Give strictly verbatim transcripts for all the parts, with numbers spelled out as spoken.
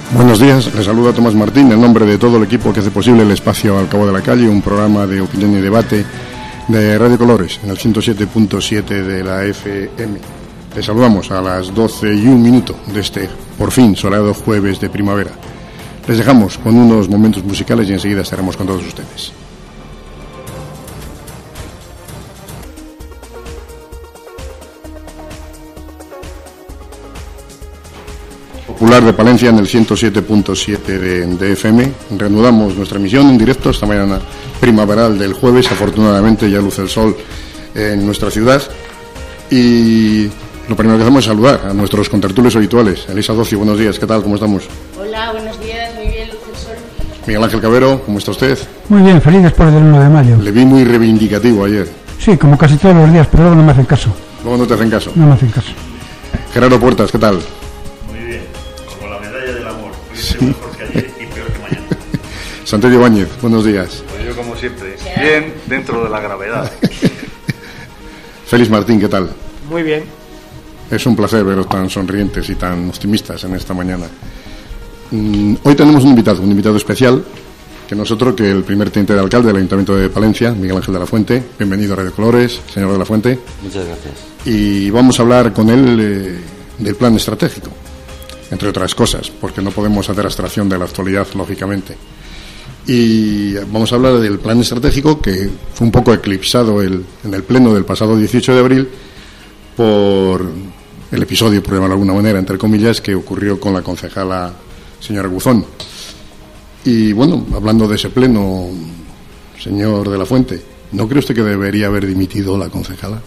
Buenos días, les saluda Tomás Martín en nombre de todo el equipo que hace posible el espacio Al Cabo de la Calle, un programa de opinión y debate de Radio Colores en el ciento siete punto siete de la F M. Les saludamos a las doce y un minuto de este, por fin, soleado jueves de primavera. Les dejamos con unos momentos musicales y enseguida estaremos con todos ustedes. Popular de Palencia en el ciento siete punto siete de, de F M. Reanudamos nuestra emisión en directo esta mañana primaveral del jueves. Afortunadamente ya luce el sol en nuestra ciudad. Y lo primero que hacemos es saludar a nuestros contertulios habituales. Elisa Docio, buenos días, ¿qué tal? ¿Cómo estamos? Hola, buenos días, muy bien, luce el sol. Miguel Ángel Cabero, ¿cómo está usted? Muy bien, feliz después del uno de mayo. Le vi muy reivindicativo ayer. Sí, como casi todos los días, pero luego no me hacen caso. ¿Luego no te hacen caso? No me hacen caso. Gerardo Puertas, ¿qué tal? Sí. Mejor que ayer y peor que mañana. Santelio Báñez, buenos días. Pues yo como siempre, bien dentro de la gravedad. Félix Martín, ¿qué tal? Muy bien. Es un placer veros tan sonrientes y tan optimistas en esta mañana. Mm, hoy tenemos un invitado, un invitado especial, que nosotros, que el primer teniente de alcalde del Ayuntamiento de Palencia, Miguel Ángel de la Fuente. Bienvenido a Radio Colores, señor de la Fuente. Muchas gracias. Y vamos a hablar con él eh, del plan estratégico, entre otras cosas, porque no podemos hacer abstracción de la actualidad, lógicamente. Y vamos a hablar del plan estratégico que fue un poco eclipsado el, en el pleno del pasado dieciocho de abril por el episodio, por llamarlo de alguna manera, entre comillas, que ocurrió con la concejala señora Guzón. Y bueno, hablando de ese pleno, señor de la Fuente, ¿no cree usted que debería haber dimitido la concejala?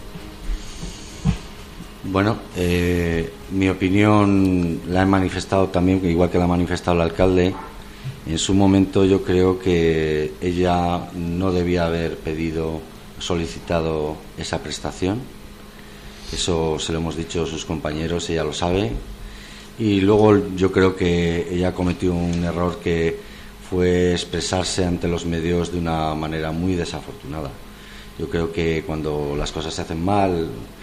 Bueno, eh, mi opinión la he manifestado también, igual que la ha manifestado el alcalde. En su momento yo creo que ella no debía haber pedido, solicitado esa prestación. Eso se lo hemos dicho a sus compañeros, ella lo sabe. Y luego yo creo que ella cometió un error que fue expresarse ante los medios de una manera muy desafortunada. Yo creo que cuando las cosas se hacen mal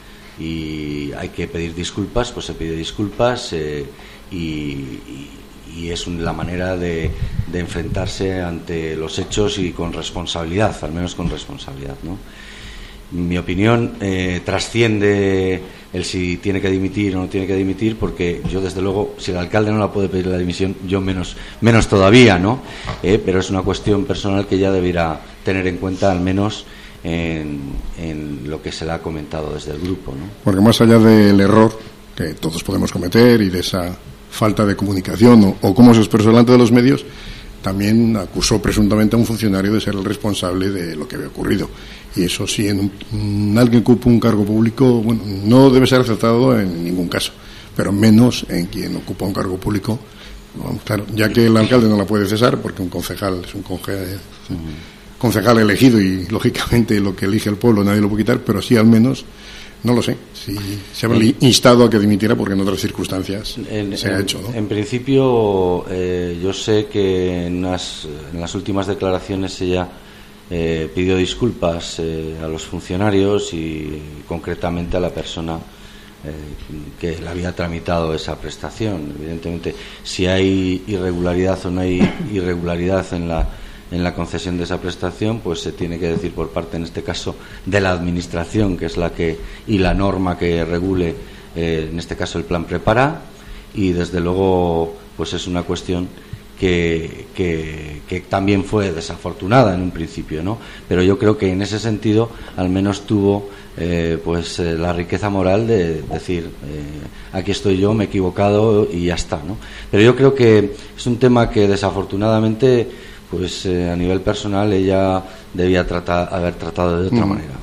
y hay que pedir disculpas, pues se pide disculpas eh, y, y, y es la manera de, de enfrentarse ante los hechos y con responsabilidad, al menos con responsabilidad, ¿no? Mi opinión eh, trasciende el si tiene que dimitir o no tiene que dimitir, porque yo desde luego, si el alcalde no la puede pedir la dimisión, yo menos menos todavía, ¿no? Eh, pero es una cuestión personal que ya debiera tener en cuenta, al menos En, en lo que se le ha comentado desde el grupo, ¿no? Porque más allá del error que todos podemos cometer y de esa falta de comunicación o, o cómo se expresó delante de los medios, también acusó presuntamente a un funcionario de ser el responsable de lo que había ocurrido. Y eso sí, en, un, en alguien que ocupa un cargo público, bueno, no debe ser aceptado en ningún caso, pero menos en quien ocupa un cargo público. Bueno, claro, ya que el alcalde no la puede cesar, porque un concejal es un concejal, uh-huh. concejal elegido y lógicamente lo que elige el pueblo nadie lo puede quitar, pero sí al menos, no lo sé, si se ha instado a que dimitiera porque en otras circunstancias en, se en, ha hecho, ¿no? En principio eh, yo sé que en las, en las últimas declaraciones ella eh, pidió disculpas eh, a los funcionarios y concretamente a la persona eh, que le había tramitado esa prestación. Evidentemente, si hay irregularidad o no hay irregularidad en la en la concesión de esa prestación, pues se tiene que decir por parte, en este caso, de la administración, que es la que y la norma que regule, eh, en este caso el plan Prepara, y desde luego pues es una cuestión que, que, que también fue desafortunada en un principio, ¿no? Pero yo creo que en ese sentido al menos tuvo eh, pues eh, la riqueza moral de decir eh, aquí estoy yo, me he equivocado y ya está, ¿no? Pero yo creo que es un tema que desafortunadamente pues eh, a nivel personal ella debía tratar, haber tratado de otra mm. manera.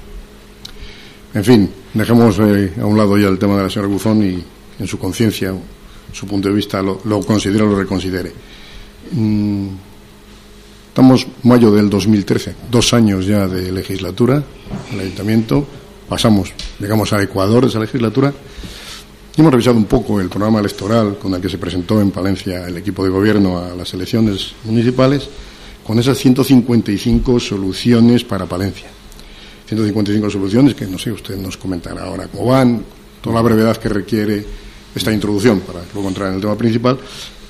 En fin, dejemos eh, a un lado ya el tema de la señora Guzón y en su conciencia, su punto de vista, lo, lo considere o lo reconsidere. Mm, estamos mayo del dos mil trece, dos años ya de legislatura, el Ayuntamiento, pasamos, llegamos a Ecuador de esa legislatura y hemos revisado un poco el programa electoral con el que se presentó en Palencia el equipo de gobierno a las elecciones municipales, con esas ciento cincuenta y cinco soluciones para Palencia. ciento cincuenta y cinco soluciones que, no sé, usted nos comentará ahora cómo van, toda la brevedad que requiere esta introducción para luego entrar en el tema principal.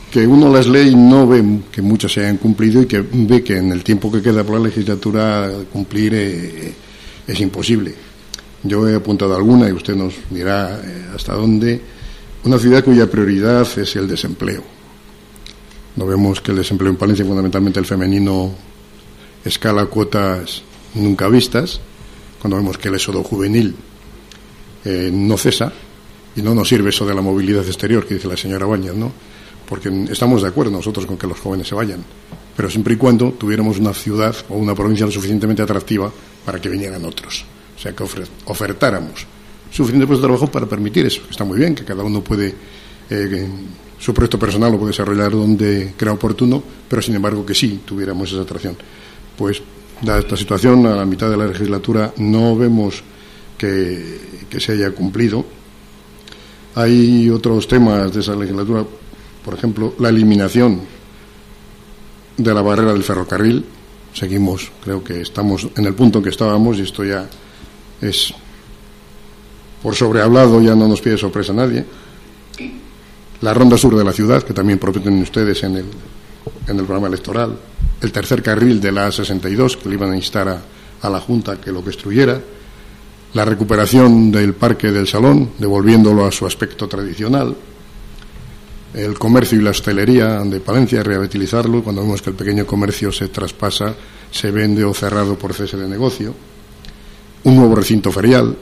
que uno las lee y no ve que muchas se hayan cumplido y que ve que en el tiempo que queda por la legislatura cumplir eh, es imposible. Yo he apuntado alguna y usted nos dirá eh, hasta dónde. Una ciudad cuya prioridad es el desempleo. No vemos que el desempleo en Palencia, fundamentalmente el femenino, escala cuotas nunca vistas, cuando vemos que el éxodo juvenil eh, no cesa, y no nos sirve eso de la movilidad exterior que dice la señora Bañas, ¿no? Porque estamos de acuerdo nosotros con que los jóvenes se vayan, pero siempre y cuando tuviéramos una ciudad o una provincia lo suficientemente atractiva para que vinieran otros, o sea, que ofertáramos suficiente puesto de trabajo para permitir eso. Está muy bien que cada uno puede eh, su proyecto personal lo puede desarrollar donde crea oportuno, pero sin embargo que sí tuviéramos esa atracción. Pues dada esta situación, a la mitad de la legislatura no vemos que, que se haya cumplido. Hay otros temas de esa legislatura, por ejemplo, la eliminación de la barrera del ferrocarril. Seguimos, creo que estamos en el punto en que estábamos y esto ya es por sobrehablado, ya no nos pide sorpresa a nadie. La ronda sur de la ciudad, que también prometen ustedes en el, en el programa electoral. El tercer carril de la A sesenta y dos, que le iban a instar a, a la Junta que lo construyera. La recuperación del Parque del Salón, devolviéndolo a su aspecto tradicional. El comercio y la hostelería de Palencia, revitalizarlo, cuando vemos que el pequeño comercio se traspasa, se vende o cerrado por cese de negocio. Un nuevo recinto ferial.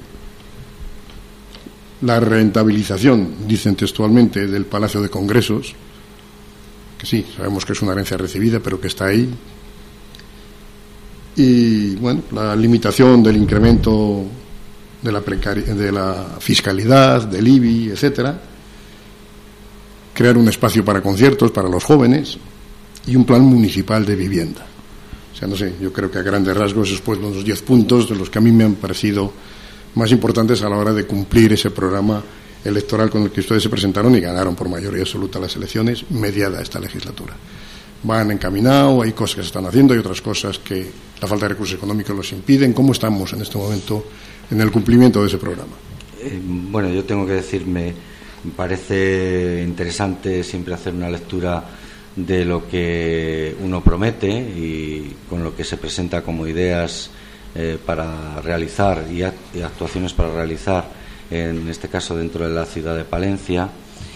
La rentabilización, dicen textualmente, del Palacio de Congresos, que sí, sabemos que es una herencia recibida, pero que está ahí. Y, bueno, la limitación del incremento de la, precari- de la fiscalidad, del I B I, etcétera. Crear un espacio para conciertos para los jóvenes y un plan municipal de vivienda. O sea, no sé, yo creo que a grandes rasgos esos pues unos diez puntos de los que a mí me han parecido más importantes a la hora de cumplir ese programa electoral con el que ustedes se presentaron y ganaron por mayoría absoluta las elecciones, mediada esta legislatura. Van encaminados, hay cosas que se están haciendo, hay otras cosas que la falta de recursos económicos los impiden. ¿Cómo estamos en este momento en el cumplimiento de ese programa? Eh, bueno, yo tengo que decirme, me parece interesante siempre hacer una lectura de lo que uno promete y con lo que se presenta como ideas Eh, para realizar y, act- y actuaciones para realizar, en este caso dentro de la ciudad de Palencia.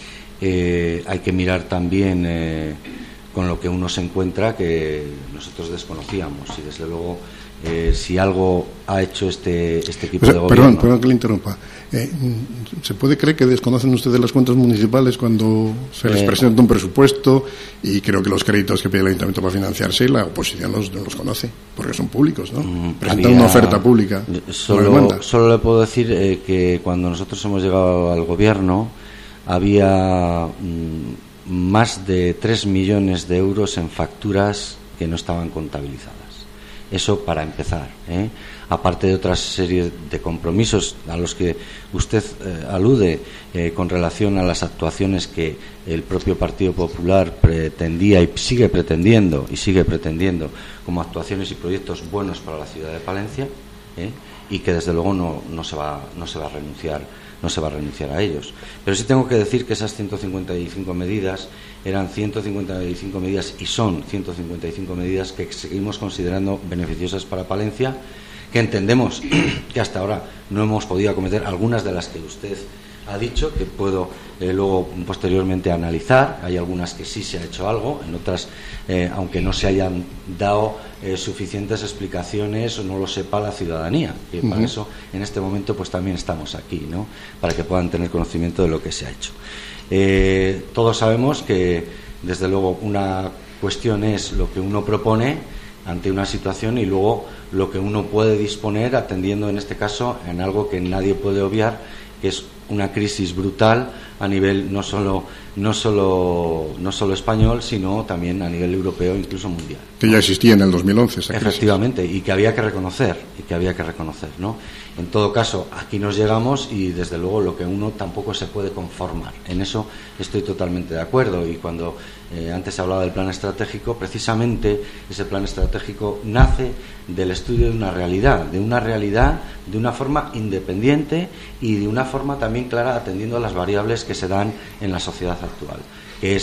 Eh, hay que mirar también eh, con lo que uno se encuentra que nosotros desconocíamos y desde luego eh, si algo ha hecho este, este equipo o sea, de perdón, gobierno. perdón que le interrumpa. Eh, ¿Se puede creer que desconocen ustedes las cuentas municipales cuando se les Eh, presenta un presupuesto y creo que los créditos que pide el ayuntamiento para financiarse la oposición los, los conoce porque son públicos, ¿no? Mm, Presentan había- una oferta pública. Solo, una demanda. solo le puedo decir eh, que cuando nosotros hemos llegado al gobierno había mm, más de tres millones de euros en facturas que no estaban contabilizadas. Eso para empezar, ¿eh? Aparte de otra serie de compromisos a los que usted eh, alude eh, con relación a las actuaciones que el propio Partido Popular pretendía y sigue pretendiendo y sigue pretendiendo como actuaciones y proyectos buenos para la ciudad de Palencia, ¿eh? Y que desde luego no, no se va no se va a renunciar no se va a renunciar a ellos. Pero sí tengo que decir que esas ciento cincuenta y cinco medidas eran ciento cincuenta y cinco medidas y son ciento cincuenta y cinco medidas que seguimos considerando beneficiosas para Palencia, que entendemos que hasta ahora no hemos podido acometer algunas de las que usted ha dicho, que puedo eh, luego posteriormente analizar. Hay algunas que sí se ha hecho algo, en otras, eh, aunque no se hayan dado eh, suficientes explicaciones o no lo sepa la ciudadanía, que uh-huh. Para eso en este momento pues también estamos aquí, ¿no? Para que puedan tener conocimiento de lo que se ha hecho. Eh, todos sabemos que desde luego una cuestión es lo que uno propone ante una situación y luego lo que uno puede disponer atendiendo en este caso en algo que nadie puede obviar, que es una crisis brutal a nivel no solo no solo no solo español, sino también a nivel europeo, incluso mundial. Que ya existía en el dos mil once esa crisis. Efectivamente, y que había que reconocer, y que había que reconocer, ¿no? En todo caso, aquí nos llegamos y desde luego lo que uno tampoco se puede conformar. En eso estoy totalmente de acuerdo y cuando eh, antes se hablaba del plan estratégico, precisamente ese plan estratégico nace del estudio de una realidad, de una realidad de una forma independiente y de una forma también clara atendiendo a las variables que se dan en la sociedad actual, que es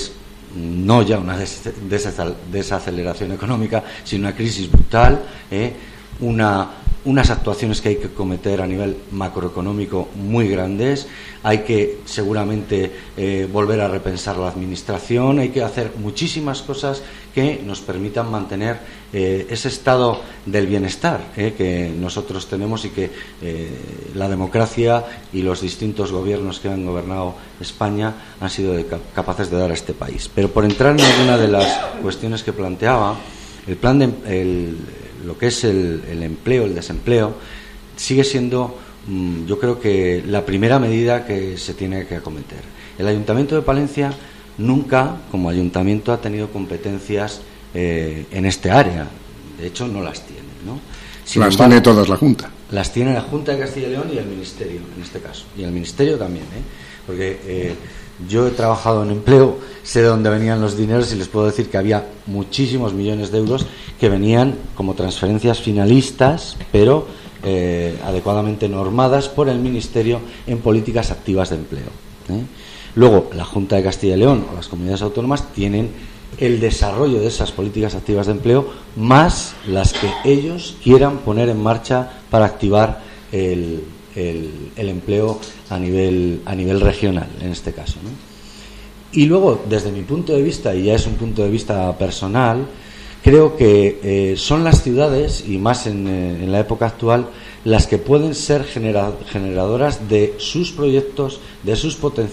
no ya una des- des- desaceleración económica, sino una crisis brutal, ¿eh? una unas actuaciones que hay que cometer a nivel macroeconómico muy grandes, hay que seguramente eh, volver a repensar la administración, hay que hacer muchísimas cosas que nos permitan mantener eh, ese estado del bienestar eh, que nosotros tenemos y que eh, la democracia y los distintos gobiernos que han gobernado España han sido de, capaces de dar a este país. Pero por entrar en alguna de las cuestiones que planteaba, el plan de el, lo que es el, el empleo, el desempleo, sigue siendo, yo creo que la primera medida que se tiene que acometer. El Ayuntamiento de Palencia nunca, como ayuntamiento, ha tenido competencias eh, en este área. De hecho, no las tiene, ¿no? Sin las embargo, tiene todas la Junta. Las tiene la Junta de Castilla y León y el Ministerio, en este caso. Y el Ministerio también, ¿eh? Porque eh, yo he trabajado en empleo, sé de dónde venían los dineros y les puedo decir que había muchísimos millones de euros que venían como transferencias finalistas, pero eh, adecuadamente normadas por el Ministerio en políticas activas de empleo, ¿eh? Luego, la Junta de Castilla y León o las comunidades autónomas tienen el desarrollo de esas políticas activas de empleo más las que ellos quieran poner en marcha para activar el, el, el empleo a nivel, a nivel regional, en este caso, ¿no? Y luego, desde mi punto de vista, y ya es un punto de vista personal, creo que eh, son las ciudades, y más en, eh, en la época actual, las que pueden ser genera, generadoras de sus proyectos, de sus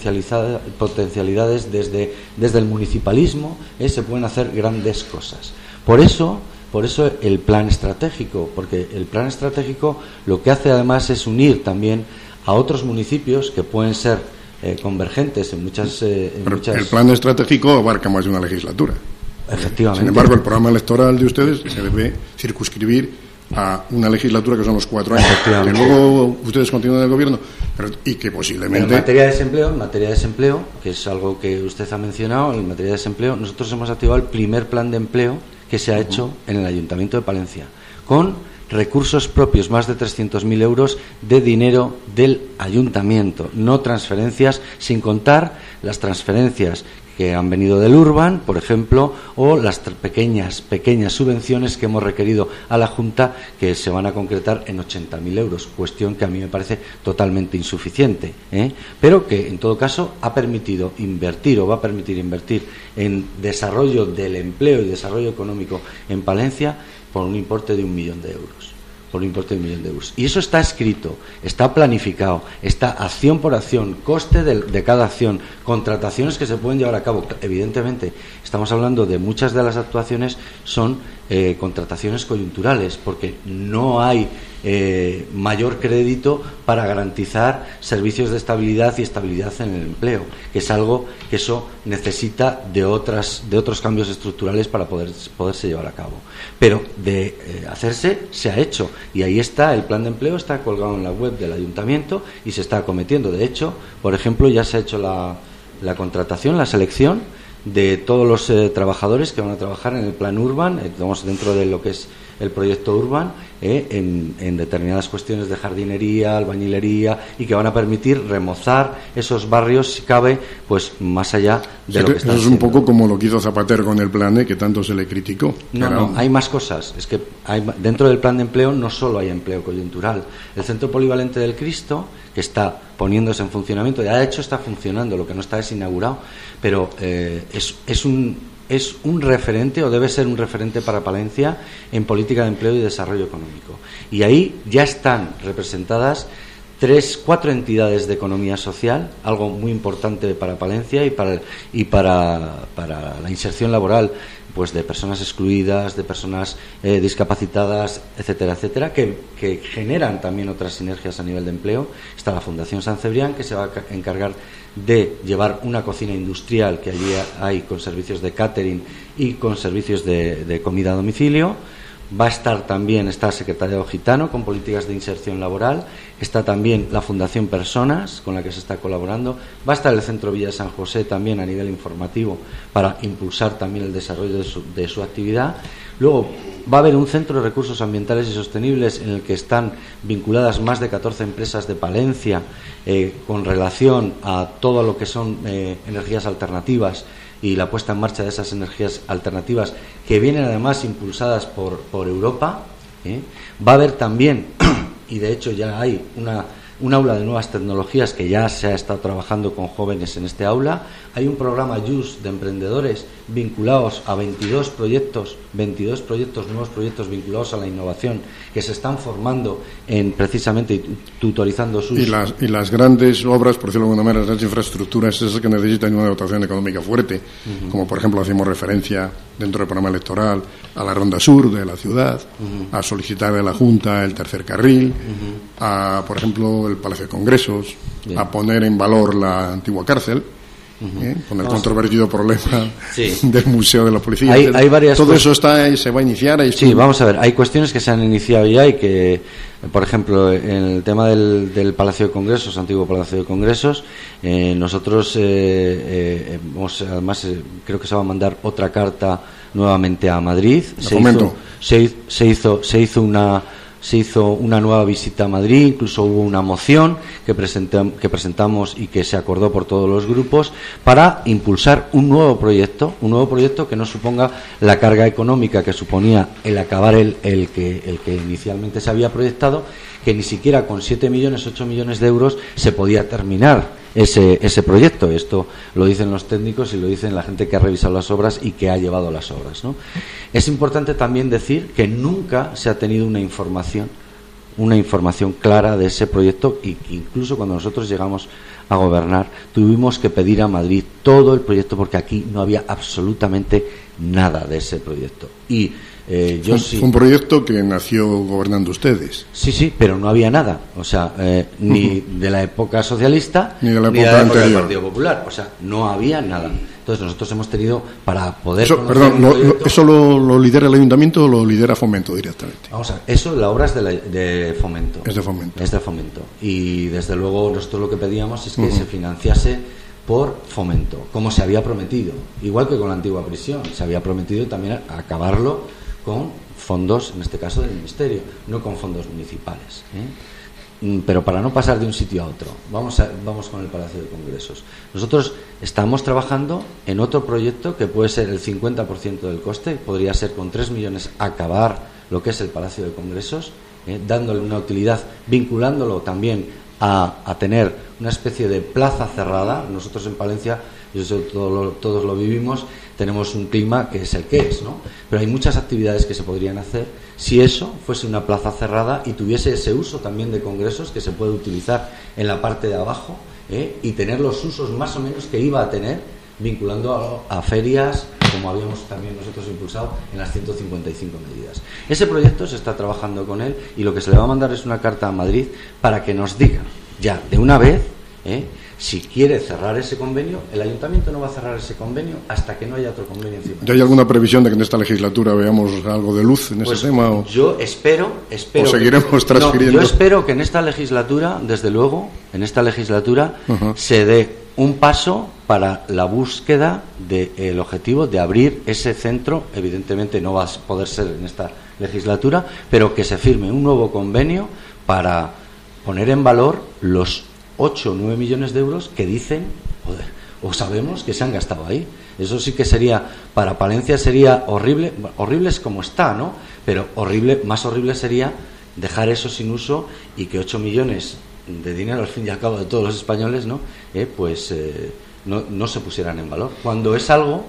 potencialidades desde, desde el municipalismo, eh, se pueden hacer grandes cosas. Por eso, por eso el plan estratégico, porque el plan estratégico lo que hace además es unir también a otros municipios que pueden ser eh, convergentes en muchas, eh, en Pero muchas... el plan estratégico abarca más de una legislatura. Efectivamente. Sin embargo, el programa electoral de ustedes se debe circunscribir a una legislatura que son los cuatro años, que luego ustedes continúan en el gobierno, pero, y que posiblemente... En materia de desempleo, en materia de desempleo, que es algo que usted ha mencionado, en materia de desempleo, nosotros hemos activado el primer plan de empleo que se ha hecho en el Ayuntamiento de Palencia, con recursos propios, más de trescientos mil euros de dinero del Ayuntamiento, no transferencias, sin contar las transferencias que han venido del Urban, por ejemplo, o las pequeñas pequeñas subvenciones que hemos requerido a la Junta, que se van a concretar en ochenta mil euros, cuestión que a mí me parece totalmente insuficiente, ¿eh? Pero que, en todo caso, ha permitido invertir o va a permitir invertir en desarrollo del empleo y desarrollo económico en Palencia por un importe de un millón de euros. Por un importe de un millón de euros. Y eso está escrito, está planificado, está acción por acción, coste de, de cada acción, contrataciones que se pueden llevar a cabo. Evidentemente, estamos hablando de muchas de las actuaciones son eh, contrataciones coyunturales, porque no hay eh, mayor crédito para garantizar servicios de estabilidad y estabilidad en el empleo, que es algo que eso necesita de otras de otros cambios estructurales para poder poderse llevar a cabo. Pero de eh, hacerse, se ha hecho. Y ahí está, el plan de empleo está colgado en la web del Ayuntamiento y se está acometiendo. De hecho, por ejemplo, ya se ha hecho la, la contratación, la selección de todos los eh, trabajadores que van a trabajar en el plan Urban, eh, estamos dentro de lo que es el proyecto Urban, eh, en, en determinadas cuestiones de jardinería, albañilería, y que van a permitir remozar esos barrios, si cabe, pues más allá de lo que están Eso es un poco como lo que hizo Zapatero con el plan E, que tanto se le criticó. No, no, hay más cosas. Es que hay, dentro del plan de empleo no solo hay empleo coyuntural. El Centro Polivalente del Cristo, que está poniéndose en funcionamiento, ya de hecho está funcionando, lo que no está es inaugurado, pero eh, es, es un es un referente, o debe ser un referente para Palencia en política de empleo y desarrollo económico. Y ahí ya están representadas tres, cuatro entidades de economía social, algo muy importante para Palencia y para y para, para la inserción laboral, pues de personas excluidas, de personas eh, discapacitadas, etcétera, etcétera, que, que generan también otras sinergias a nivel de empleo. Está la Fundación San Cebrián, que se va a encargar de llevar una cocina industrial que allí hay con servicios de catering y con servicios de, de comida a domicilio. Va a estar también, está el Secretariado Gitano con políticas de inserción laboral, está también la Fundación Personas con la que se está colaborando, va a estar el Centro Villa San José también a nivel informativo para impulsar también el desarrollo de su, de su actividad. Luego va a haber un Centro de Recursos Ambientales y Sostenibles en el que están vinculadas más de catorce empresas de Palencia eh, con relación a todo lo que son eh, energías alternativas y la puesta en marcha de esas energías alternativas que vienen además impulsadas por, por Europa, ¿eh? Va a haber también, y de hecho ya hay una, un aula de nuevas tecnologías que ya se ha estado trabajando con jóvenes en este aula. Hay un programa Youth de emprendedores vinculados a veintidós proyectos, veintidós proyectos, nuevos proyectos vinculados a la innovación que se están formando en precisamente y tutorizando sus... Y las, y las grandes obras, por decirlo de alguna manera, las infraestructuras, esas que necesitan una dotación económica fuerte, uh-huh. como por ejemplo hacemos referencia dentro del programa electoral a la Ronda Sur de la ciudad, uh-huh. a solicitar de la Junta el tercer carril, uh-huh. a, por ejemplo, el Palacio de Congresos, Bien. a poner en valor la antigua cárcel, Uh-huh. ¿Eh? con el Vamos controvertido problema sí. del Museo de la Policía. Hay, hay varias Todo eso está se va a iniciar. Hay sí, vamos a ver. Hay cuestiones que se han iniciado ya y que, por ejemplo, en el tema del, del Palacio de Congresos, antiguo Palacio de Congresos, eh, nosotros, eh, eh, hemos, además, eh, creo que se va a mandar otra carta nuevamente a Madrid. Se hizo, se, se hizo, se hizo una. Se hizo una nueva visita a Madrid, incluso hubo una moción que, presentam, que presentamos y que se acordó por todos los grupos para impulsar un nuevo proyecto, un nuevo proyecto que no suponga la carga económica que suponía el acabar el, el, que, el que inicialmente se había proyectado, que ni siquiera con siete millones, ocho millones de euros se podía terminar ese, ese proyecto. Esto lo dicen los técnicos y lo dicen la gente que ha revisado las obras y que ha llevado las obras, ¿no? Es importante también decir que nunca se ha tenido una información, una información clara de ese proyecto, y que incluso cuando nosotros llegamos a gobernar tuvimos que pedir a Madrid todo el proyecto porque aquí no había absolutamente nada de ese proyecto. Y Eh, yo fue, sí. fue un proyecto que nació gobernando ustedes. Sí, sí, pero no había nada. O sea, eh, ni uh-huh. de la época socialista ni de la época, ni de la época anterior. del Partido Popular. O sea, no había nada. Entonces nosotros hemos tenido para poder... Eso, perdón, lo, proyecto, lo, ¿eso lo, lo lidera el Ayuntamiento o lo lidera Fomento directamente? Vamos a ver, eso la obra es de, la, de Fomento. Es de Fomento. Es de Fomento. Y desde luego nosotros lo que pedíamos es que uh-huh. se financiase por Fomento, como se había prometido. Igual que con la antigua prisión. Se había prometido también acabarlo con fondos, en este caso del Ministerio, no con fondos municipales, ¿eh? Pero para no pasar de un sitio a otro, vamos a, vamos con el Palacio de Congresos. Nosotros estamos trabajando en otro proyecto que puede ser el cincuenta por ciento del coste, podría ser con tres millones acabar lo que es el Palacio de Congresos, ¿eh? dándole una utilidad, vinculándolo también a, a tener una especie de plaza cerrada. Nosotros en Palencia, y eso todo lo, todos lo vivimos, tenemos un clima que es el que es, ¿no? Pero hay muchas actividades que se podrían hacer si eso fuese una plaza cerrada y tuviese ese uso también de congresos que se puede utilizar en la parte de abajo, ¿eh? y tener los usos más o menos que iba a tener vinculando a, a ferias, como habíamos también nosotros impulsado en las ciento cincuenta y cinco medidas. Ese proyecto se está trabajando con él y lo que se le va a mandar es una carta a Madrid para que nos diga ya de una vez, ¿eh? si quiere cerrar ese convenio. El Ayuntamiento no va a cerrar ese convenio hasta que no haya otro convenio encima. ¿Ya hay alguna previsión de que en esta legislatura veamos algo de luz en pues ese tema? O... Yo espero, espero ¿O seguiremos que, transfiriendo? No, yo espero que en esta legislatura, desde luego, en esta legislatura uh-huh. se dé un paso para la búsqueda del objetivo de abrir ese centro. Evidentemente no va a poder ser en esta legislatura, pero que se firme un nuevo convenio para poner en valor los ocho o nueve millones de euros que dicen, joder, o sabemos que se han gastado ahí. Eso sí que sería, para Palencia sería horrible, horrible es como está, ¿no? Pero horrible, más horrible sería dejar eso sin uso y que ocho millones de dinero al fin y al cabo de todos los españoles, ¿no? Eh, pues eh, no, no se pusieran en valor. Cuando es algo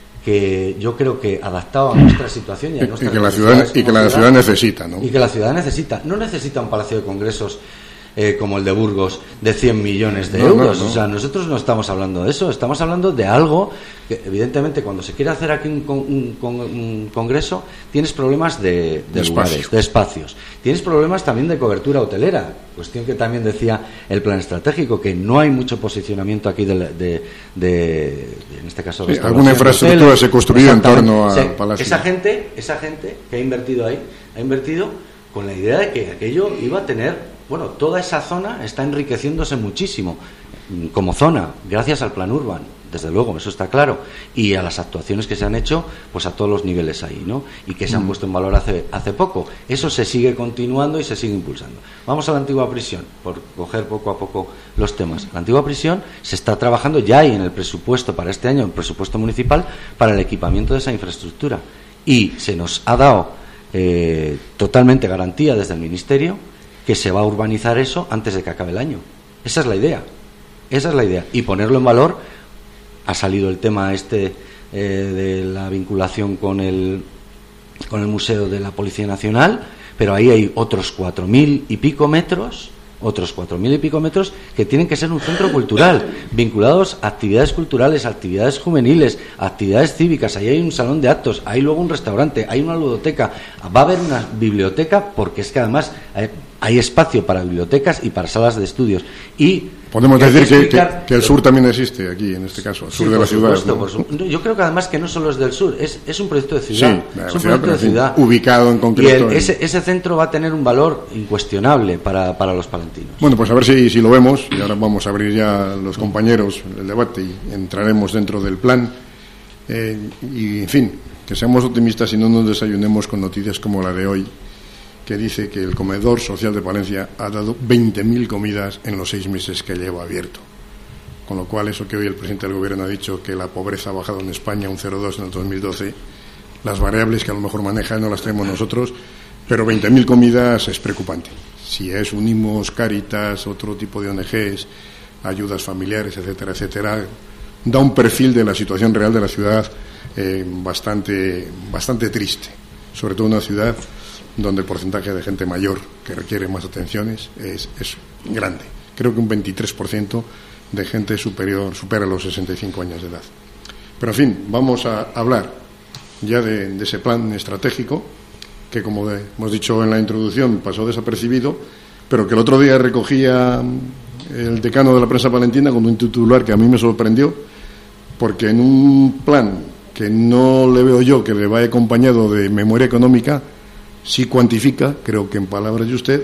que yo creo que adaptado a nuestra situación y a nuestra y que la ciudad y que la ciudad necesita, ¿no? Y que la ciudad necesita, no necesita un palacio de congresos Eh, como el de Burgos, de cien millones de no, euros. No, no. O sea, nosotros no estamos hablando de eso, estamos hablando de algo que, evidentemente, cuando se quiere hacer aquí un, un, un, un congreso, tienes problemas de, de, de lugares, espacio. de espacios. Tienes problemas también de cobertura hotelera, cuestión que también decía el plan estratégico, que no hay mucho posicionamiento aquí de, de, de, de en este caso, sí, alguna infraestructura hoteles. Se construyó en torno al sí, palacio. Esa gente, esa gente que ha invertido ahí, ha invertido con la idea de que aquello iba a tener. Bueno, toda esa zona está enriqueciéndose muchísimo como zona, gracias al plan urbano, desde luego, eso está claro, y a las actuaciones que se han hecho, pues a todos los niveles ahí, ¿no? Y que se han puesto en valor hace, hace poco. Eso se sigue continuando y se sigue impulsando. Vamos a la antigua prisión, por coger poco a poco los temas. La antigua prisión se está trabajando ya ahí en el presupuesto para este año, el presupuesto municipal, para el equipamiento de esa infraestructura. Y se nos ha dado eh, totalmente garantía desde el Ministerio que se va a urbanizar eso antes de que acabe el año. Esa es la idea. Esa es la idea. Y ponerlo en valor. Ha salido el tema este eh, de la vinculación con el, con el Museo de la Policía Nacional, pero ahí hay otros cuatro mil y pico metros, otros cuatro mil y pico metros que tienen que ser un centro cultural, vinculados a actividades culturales, actividades juveniles, actividades cívicas. Ahí hay un salón de actos, hay luego un restaurante, hay una ludoteca, va a haber una biblioteca, porque es que además hay, hay espacio para bibliotecas y para salas de estudios. Y podemos decir que, que, que el sur también existe aquí, en este caso, el sur sí, de la ciudad. Supuesto, ¿no? por su, yo creo que además que no solo es del sur, es, es un proyecto de ciudad. Sí, es un ciudad, proyecto de ciudad. Ubicado en concreto. Y el, ese, ese centro va a tener un valor incuestionable para, para los palentinos. Bueno, pues a ver si, si lo vemos, y ahora vamos a abrir ya los compañeros el debate y entraremos dentro del plan. Eh, y, en fin, que seamos optimistas y no nos desayunemos con noticias como la de hoy, que dice que el comedor social de Palencia ha dado veinte mil comidas en los seis meses que lleva abierto. Con lo cual, eso que hoy el presidente del Gobierno ha dicho, que la pobreza ha bajado en España un cero coma dos en el dos mil doce, las variables que a lo mejor maneja no las tenemos nosotros, pero veinte mil comidas es preocupante. Si es Unimos, Cáritas, otro tipo de O N Ges, ayudas familiares, etcétera, etcétera, da un perfil de la situación real de la ciudad eh, bastante, bastante triste. Sobre todo una ciudad donde el porcentaje de gente mayor que requiere más atenciones es, es grande. Creo que un veintitrés por ciento de gente superior supera los sesenta y cinco años de edad. Pero, en fin, vamos a hablar ya de, de ese plan estratégico que, como de, hemos dicho en la introducción, pasó desapercibido, pero que el otro día recogía el decano de la prensa palentina con un titular que a mí me sorprendió, porque en un plan que no le veo yo que le vaya acompañado de memoria económica, sí cuantifica, creo que en palabras de usted,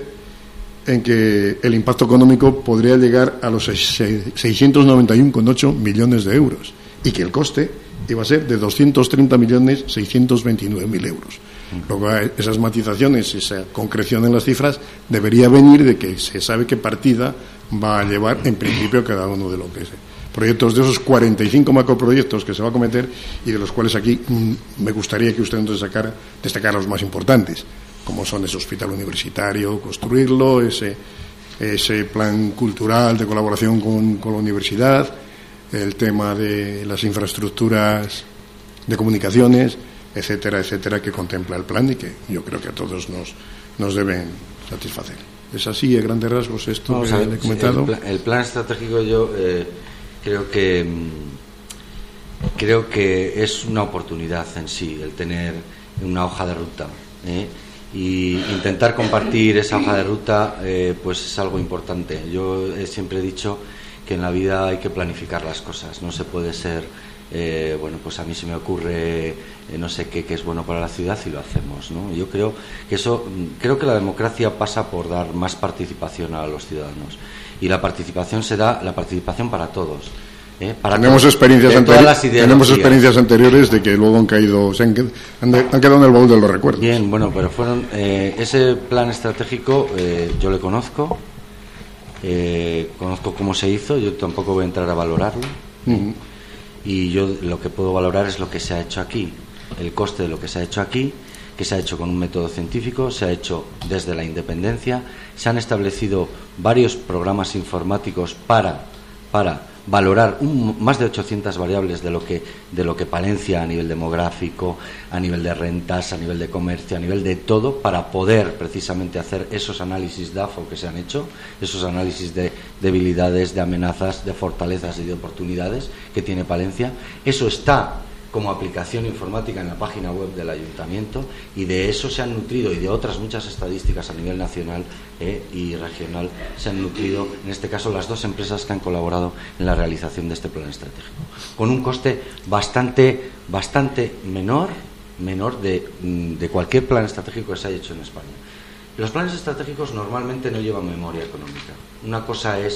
en que el impacto económico podría llegar a los seiscientos noventa y uno coma ocho millones de euros y que el coste iba a ser de doscientos treinta millones seiscientos veintinueve mil euros. Luego, esas matizaciones, esa concreción en las cifras debería venir de que se sabe qué partida va a llevar en principio cada uno de los que es proyectos, de esos cuarenta y cinco macroproyectos que se va a cometer, y de los cuales aquí mmm, me gustaría que usted nos destacara, destacara los más importantes, como son ese hospital universitario, construirlo, ese, ese plan cultural de colaboración con, con la universidad, el tema de las infraestructuras de comunicaciones, etcétera, etcétera, que contempla el plan y que yo creo que a todos nos, nos deben satisfacer. ¿Es así, a grandes rasgos, esto Vamos que a ver, le he comentado? El plan, el plan estratégico yo eh, creo que creo que es una oportunidad en sí el tener una hoja de ruta, ¿eh? Y intentar compartir esa hoja de ruta eh, pues es algo importante. Yo he siempre he dicho que en la vida hay que planificar las cosas, no se puede ser eh, bueno, pues a mí se me ocurre eh, no sé qué que es bueno para la ciudad y lo hacemos, ¿no? Yo creo que eso, creo que la democracia pasa por dar más participación a los ciudadanos, y la participación se da, la participación para todos. ¿Eh? Para tenemos todos, experiencias anteriores tenemos experiencias anteriores de que luego han caído se han, han, han quedado en el baúl de los recuerdos. Bien, bueno, pero fueron eh, ese plan estratégico eh, yo le conozco, eh, conozco cómo se hizo, yo tampoco voy a entrar a valorarlo, uh-huh. Y yo lo que puedo valorar es lo que se ha hecho aquí, el coste de lo que se ha hecho aquí, que se ha hecho con un método científico, se ha hecho desde la independencia, se han establecido varios programas informáticos para para valorar un, más de ochocientas variables de lo que de lo que Palencia a nivel demográfico, a nivel de rentas, a nivel de comercio, a nivel de todo, para poder precisamente hacer esos análisis D A F O que se han hecho, esos análisis de debilidades, de amenazas, de fortalezas y de oportunidades que tiene Palencia. Eso está como aplicación informática en la página web del Ayuntamiento, y de eso se han nutrido, y de otras muchas estadísticas a nivel nacional eh, y regional se han nutrido, en este caso, las dos empresas que han colaborado en la realización de este plan estratégico, con un coste bastante bastante menor menor de, de cualquier plan estratégico que se haya hecho en España. Los planes estratégicos normalmente no llevan memoria económica. Una cosa es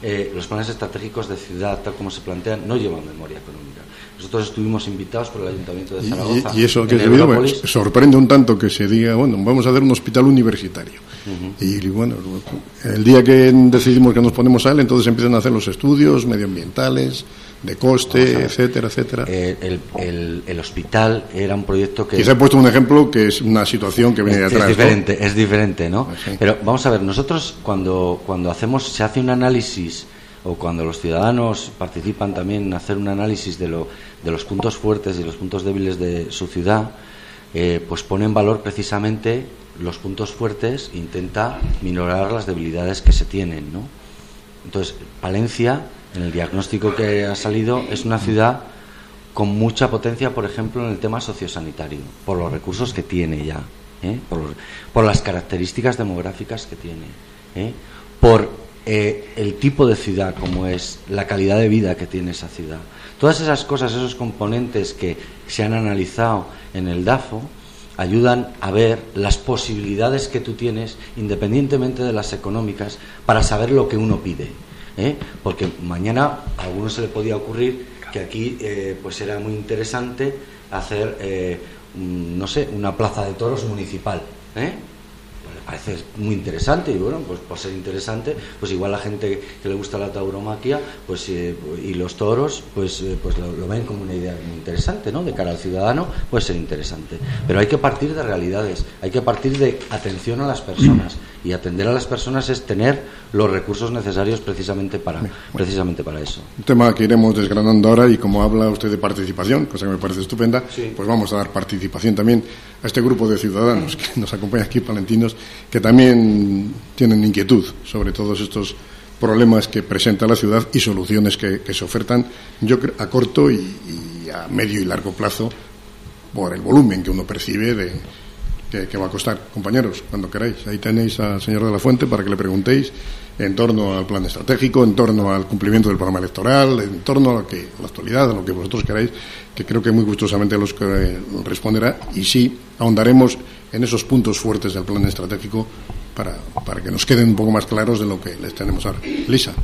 eh, los planes estratégicos de ciudad, tal como se plantean, no llevan memoria económica. Nosotros estuvimos invitados por el Ayuntamiento de Zaragoza. Y, y eso que te digo, me sorprende un tanto que se diga, bueno, vamos a hacer un hospital universitario. Uh-huh. Y bueno, el día que decidimos que nos ponemos a él, entonces empiezan a hacer los estudios medioambientales, de coste, etcétera, etcétera. Eh, el, el, el hospital era un proyecto que... Quizá he puesto un ejemplo que es una situación que viene de atrás. Es diferente, ¿no? Es diferente, ¿no? Pues sí. Pero vamos a ver, nosotros cuando, cuando hacemos, se hace un análisis, o cuando los ciudadanos participan también en hacer un análisis de, lo, de los puntos fuertes y los puntos débiles de su ciudad, eh, pues pone en valor precisamente los puntos fuertes, intenta minorar las debilidades que se tienen, ¿no? Entonces, Palencia, en el diagnóstico que ha salido, es una ciudad con mucha potencia, por ejemplo, en el tema sociosanitario, por los recursos que tiene ya, ¿eh? por, por las características demográficas que tiene, ¿eh? por eh, el tipo de ciudad como es, la calidad de vida que tiene esa ciudad. Todas esas cosas, esos componentes que se han analizado en el DAFO, ayudan a ver las posibilidades que tú tienes, independientemente de las económicas, para saber lo que uno pide. ¿Eh? Porque mañana a alguno se le podía ocurrir que aquí eh, pues era muy interesante hacer eh, un, no sé, una plaza de toros municipal, ¿eh? Pues le parece muy interesante, y bueno, pues por ser interesante, pues igual la gente que le gusta la tauromaquia pues eh, y los toros pues, eh, pues lo, lo ven como una idea muy interesante, ¿no? De cara al ciudadano puede ser interesante, pero hay que partir de realidades, hay que partir de atención a las personas, y atender a las personas es tener los recursos necesarios precisamente para, bueno, precisamente para eso. Un tema que iremos desgranando ahora, y como habla usted de participación, cosa que me parece estupenda, sí. Pues vamos a dar participación también a este grupo de ciudadanos que nos acompaña aquí, palentinos, que también tienen inquietud sobre todos estos problemas que presenta la ciudad y soluciones que, que se ofertan, yo creo, a corto y, y a medio y largo plazo, por el volumen que uno percibe de que, que va a costar. Compañeros, cuando queráis, ahí tenéis al señor de la Fuente para que le preguntéis en torno al plan estratégico, en torno al cumplimiento del programa electoral, en torno a, lo que, a la actualidad, a lo que vosotros queráis, que creo que muy gustosamente los que responderá, y sí ahondaremos en esos puntos fuertes del plan estratégico para, para que nos queden un poco más claros de lo que les tenemos ahora. Lisa.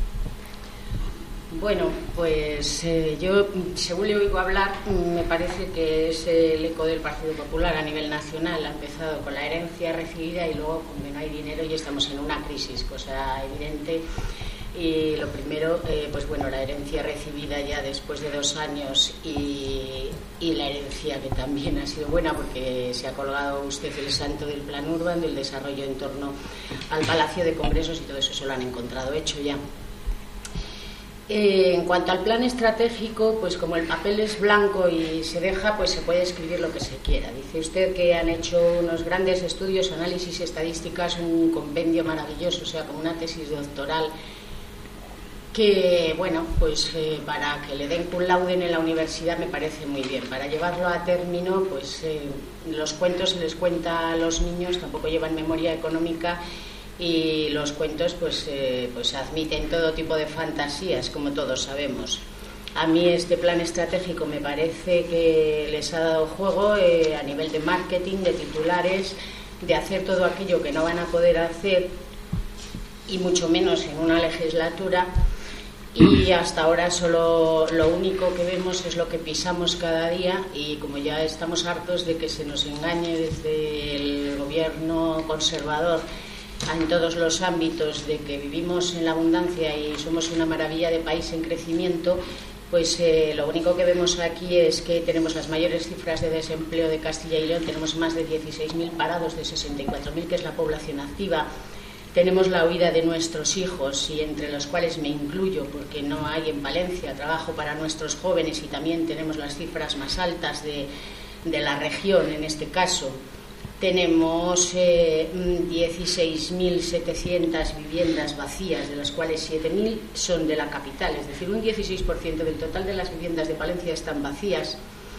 Bueno, pues eh, yo, según le oigo hablar, me parece que es el eco del Partido Popular a nivel nacional. Ha empezado con la herencia recibida y luego, como no hay dinero, y estamos en una crisis, cosa evidente. Y lo primero, eh, pues bueno, la herencia recibida ya después de dos años y, y la herencia que también ha sido buena, porque se ha colgado usted el santo del plan urbano, del desarrollo en torno al Palacio de Congresos, y todo eso se lo han encontrado hecho ya. Eh, en cuanto al plan estratégico, pues como el papel es blanco y se deja, pues se puede escribir lo que se quiera. Dice usted que han hecho unos grandes estudios, análisis, estadísticas, un compendio maravilloso, o sea, como una tesis doctoral, que, bueno, pues eh, para que le den cum laude en la universidad me parece muy bien. Para llevarlo a término, pues eh, los cuentos se les cuenta a los niños, tampoco llevan memoria económica, y los cuentos pues, eh, pues admiten todo tipo de fantasías, como todos sabemos. A mí este plan estratégico me parece que les ha dado juego eh, a nivel de marketing, de titulares, de hacer todo aquello que no van a poder hacer, y mucho menos en una legislatura. Y hasta ahora solo lo único que vemos es lo que pisamos cada día, y como ya estamos hartos de que se nos engañe desde el gobierno conservador en todos los ámbitos, de que vivimos en la abundancia y somos una maravilla de país en crecimiento, pues eh, lo único que vemos aquí es que tenemos las mayores cifras de desempleo de Castilla y León, tenemos más de dieciséis mil parados de sesenta y cuatro mil, que es la población activa. Tenemos la huida de nuestros hijos, y entre los cuales me incluyo, porque no hay en Palencia trabajo para nuestros jóvenes, y también tenemos las cifras más altas de, de la región en este caso. Tenemos eh, dieciséis mil setecientas viviendas vacías, de las cuales siete mil son de la capital, es decir, un dieciséis por ciento del total de las viviendas de Palencia están vacías.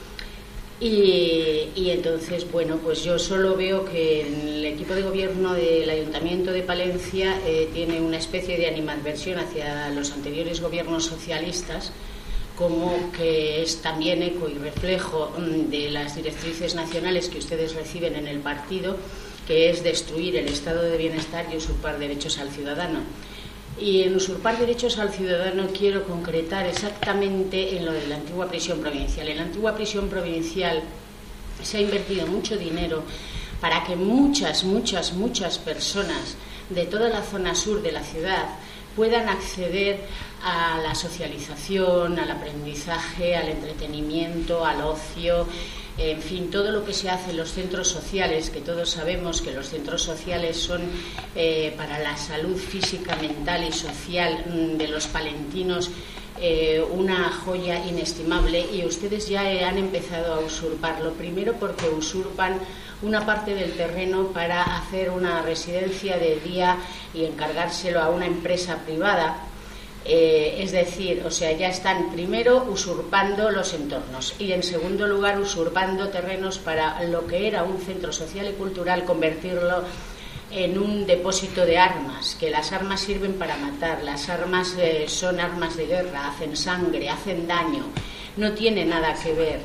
Y, y entonces, bueno, pues yo solo veo que el equipo de gobierno del Ayuntamiento de Palencia eh, tiene una especie de animadversión hacia los anteriores gobiernos socialistas, como que es también eco y reflejo de las directrices nacionales que ustedes reciben en el partido, que es destruir el estado de bienestar y usurpar derechos al ciudadano. Y en usurpar derechos al ciudadano quiero concretar exactamente en lo de la antigua prisión provincial. En la antigua prisión provincial se ha invertido mucho dinero para que muchas, muchas, muchas personas de toda la zona sur de la ciudad puedan acceder a la socialización, al aprendizaje, al entretenimiento, al ocio, en fin, todo lo que se hace en los centros sociales, que todos sabemos que los centros sociales son eh, para la salud física, mental y social mm, de los palentinos eh, una joya inestimable, y ustedes ya eh, han empezado a usurparlo. Primero porque usurpan una parte del terreno para hacer una residencia de día y encargárselo a una empresa privada. Eh, es decir, o sea, ya están primero usurpando los entornos y en segundo lugar usurpando terrenos para lo que era un centro social y cultural, convertirlo en un depósito de armas, que las armas sirven para matar, las armas eh, son armas de guerra, hacen sangre, hacen daño, no tiene nada que ver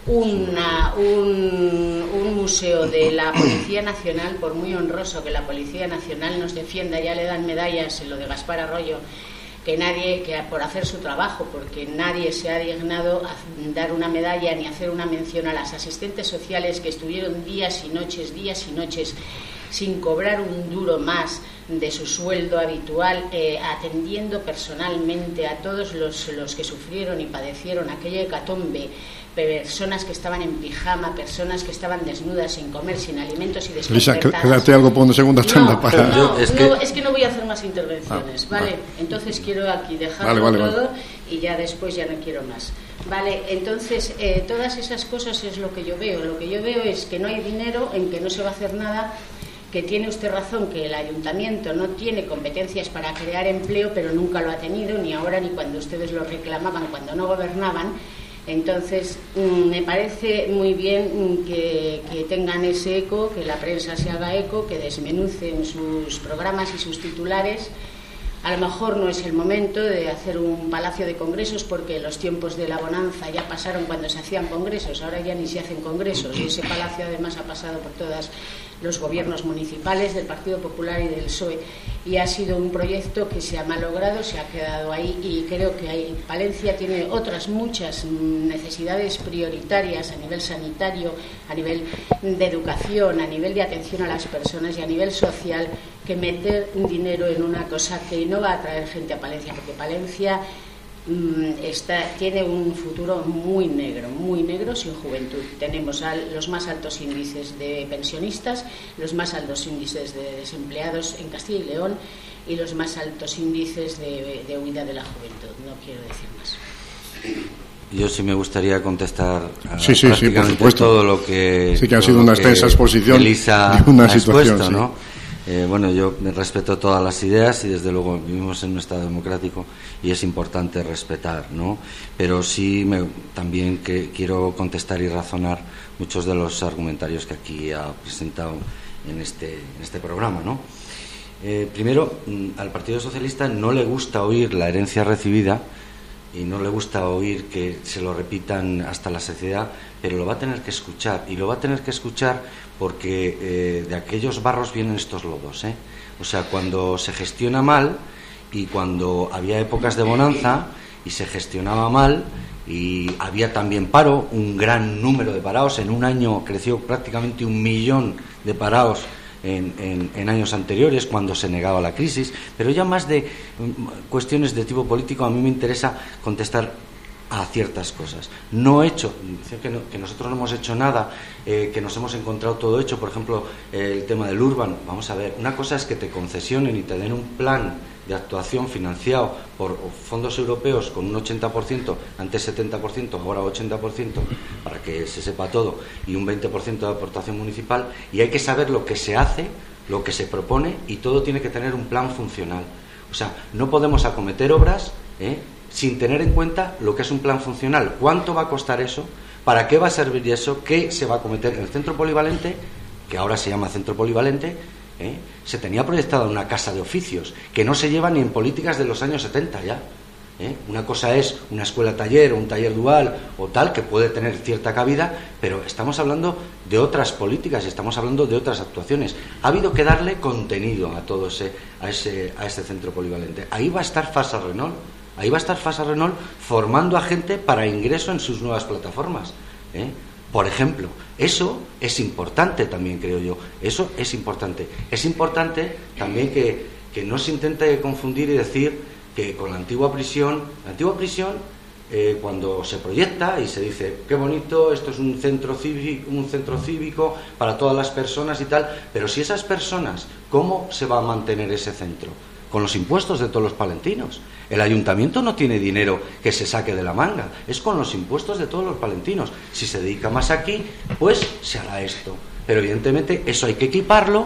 una, un, un museo de la Policía Nacional, por muy honroso que la Policía Nacional nos defienda, ya le dan medallas en lo de Gaspar Arroyo, que nadie, que por hacer su trabajo, porque nadie se ha dignado a dar una medalla ni hacer una mención a las asistentes sociales que estuvieron días y noches, días y noches sin cobrar un duro más de su sueldo habitual, eh, atendiendo personalmente a todos los, los que sufrieron y padecieron aquella hecatombe, personas que estaban en pijama, personas que estaban desnudas, sin comer, sin alimentos y desconcertadas. Lisa, quédate algo por una segunda tanda no, para... No, Yo, es, no, que... es que no voy a hacer más intervenciones, ah, ¿vale? vale. Entonces quiero aquí dejarlo vale, vale, todo vale. Y ya después ya no quiero más. Vale, entonces eh, todas esas cosas es lo que yo veo. Lo que yo veo es que no hay dinero, en que no se va a hacer nada, que tiene usted razón, que el ayuntamiento no tiene competencias para crear empleo, pero nunca lo ha tenido, ni ahora ni cuando ustedes lo reclamaban, cuando no gobernaban. Entonces, me parece muy bien que, que tengan ese eco, que la prensa se haga eco, que desmenucen sus programas y sus titulares. A lo mejor no es el momento de hacer un palacio de congresos, porque los tiempos de la bonanza ya pasaron cuando se hacían congresos, ahora ya ni se hacen congresos, y ese palacio además ha pasado por todos los gobiernos municipales del Partido Popular y del P S O E, y ha sido un proyecto que se ha malogrado, se ha quedado ahí, y creo que hay, Palencia tiene otras muchas necesidades prioritarias a nivel sanitario, a nivel de educación, a nivel de atención a las personas y a nivel social, que meter dinero en una cosa que no va a traer gente a Palencia, porque Palencia Está, tiene un futuro muy negro, muy negro, sin juventud. Tenemos al, los más altos índices de pensionistas, los más altos índices de desempleados en Castilla y León y los más altos índices de, de huida de la juventud. No quiero decir más. Yo sí me gustaría contestar a sí, sí, sí, por supuesto. todo lo que sí que ha sido una extensa exposición Elisa de una ha situación, expuesto, sí. ¿no? Eh, bueno, yo respeto todas las ideas y desde luego vivimos en un Estado democrático y es importante respetar, ¿no? Pero sí me, también que quiero contestar y razonar muchos de los argumentarios que aquí ha presentado en este, en este programa, ¿no? Eh, primero, al Partido Socialista no le gusta oír la herencia recibida y no le gusta oír que se lo repitan hasta la saciedad, pero lo va a tener que escuchar, y lo va a tener que escuchar porque eh, de aquellos barros vienen estos lodos, ¿eh? O sea, cuando se gestiona mal y cuando había épocas de bonanza y se gestionaba mal y había también paro, un gran número de parados, en un año creció prácticamente un millón de parados En, en, en años anteriores, cuando se negaba la crisis, pero ya más de um, cuestiones de tipo político, a mí me interesa contestar a ciertas cosas. No he hecho, que, no, que nosotros no hemos hecho nada, eh, que nos hemos encontrado todo hecho, por ejemplo, eh, el tema del Urban. Vamos a ver, una cosa es que te concesionen y te den un plan de actuación financiado por fondos europeos con un ochenta por ciento, antes setenta por ciento, ahora ochenta por ciento, para que se sepa todo, y un veinte por ciento de aportación municipal, y hay que saber lo que se hace, lo que se propone, y todo tiene que tener un plan funcional. O sea, no podemos acometer obras ¿eh? sin tener en cuenta lo que es un plan funcional. ¿Cuánto va a costar eso? ¿Para qué va a servir eso? ¿Qué se va a acometer? En el centro polivalente, que ahora se llama centro polivalente, ¿Eh? se tenía proyectada una casa de oficios que no se lleva ni en políticas de los años setenta ya. ¿eh? Una cosa es una escuela taller o un taller dual o tal, que puede tener cierta cabida, pero estamos hablando de otras políticas, estamos hablando de otras actuaciones. Ha habido que darle contenido a todo ese, a ese, a ese centro polivalente. Ahí va a estar Fasa Renault, ahí va a estar Fasa Renault formando a gente para ingreso en sus nuevas plataformas, ¿eh? Por ejemplo, eso es importante también, creo yo. Eso es importante. Es importante también que, que no se intente confundir y decir que con la antigua prisión, la antigua prisión, eh, cuando se proyecta y se dice, qué bonito, esto es un centro cívico, un centro cívico para todas las personas y tal, pero si esas personas, ¿cómo se va a mantener ese centro? Con los impuestos de todos los palentinos. El ayuntamiento no tiene dinero que se saque de la manga, es con los impuestos de todos los palentinos. Si se dedica más aquí, pues se hará esto. Pero evidentemente eso hay que equiparlo,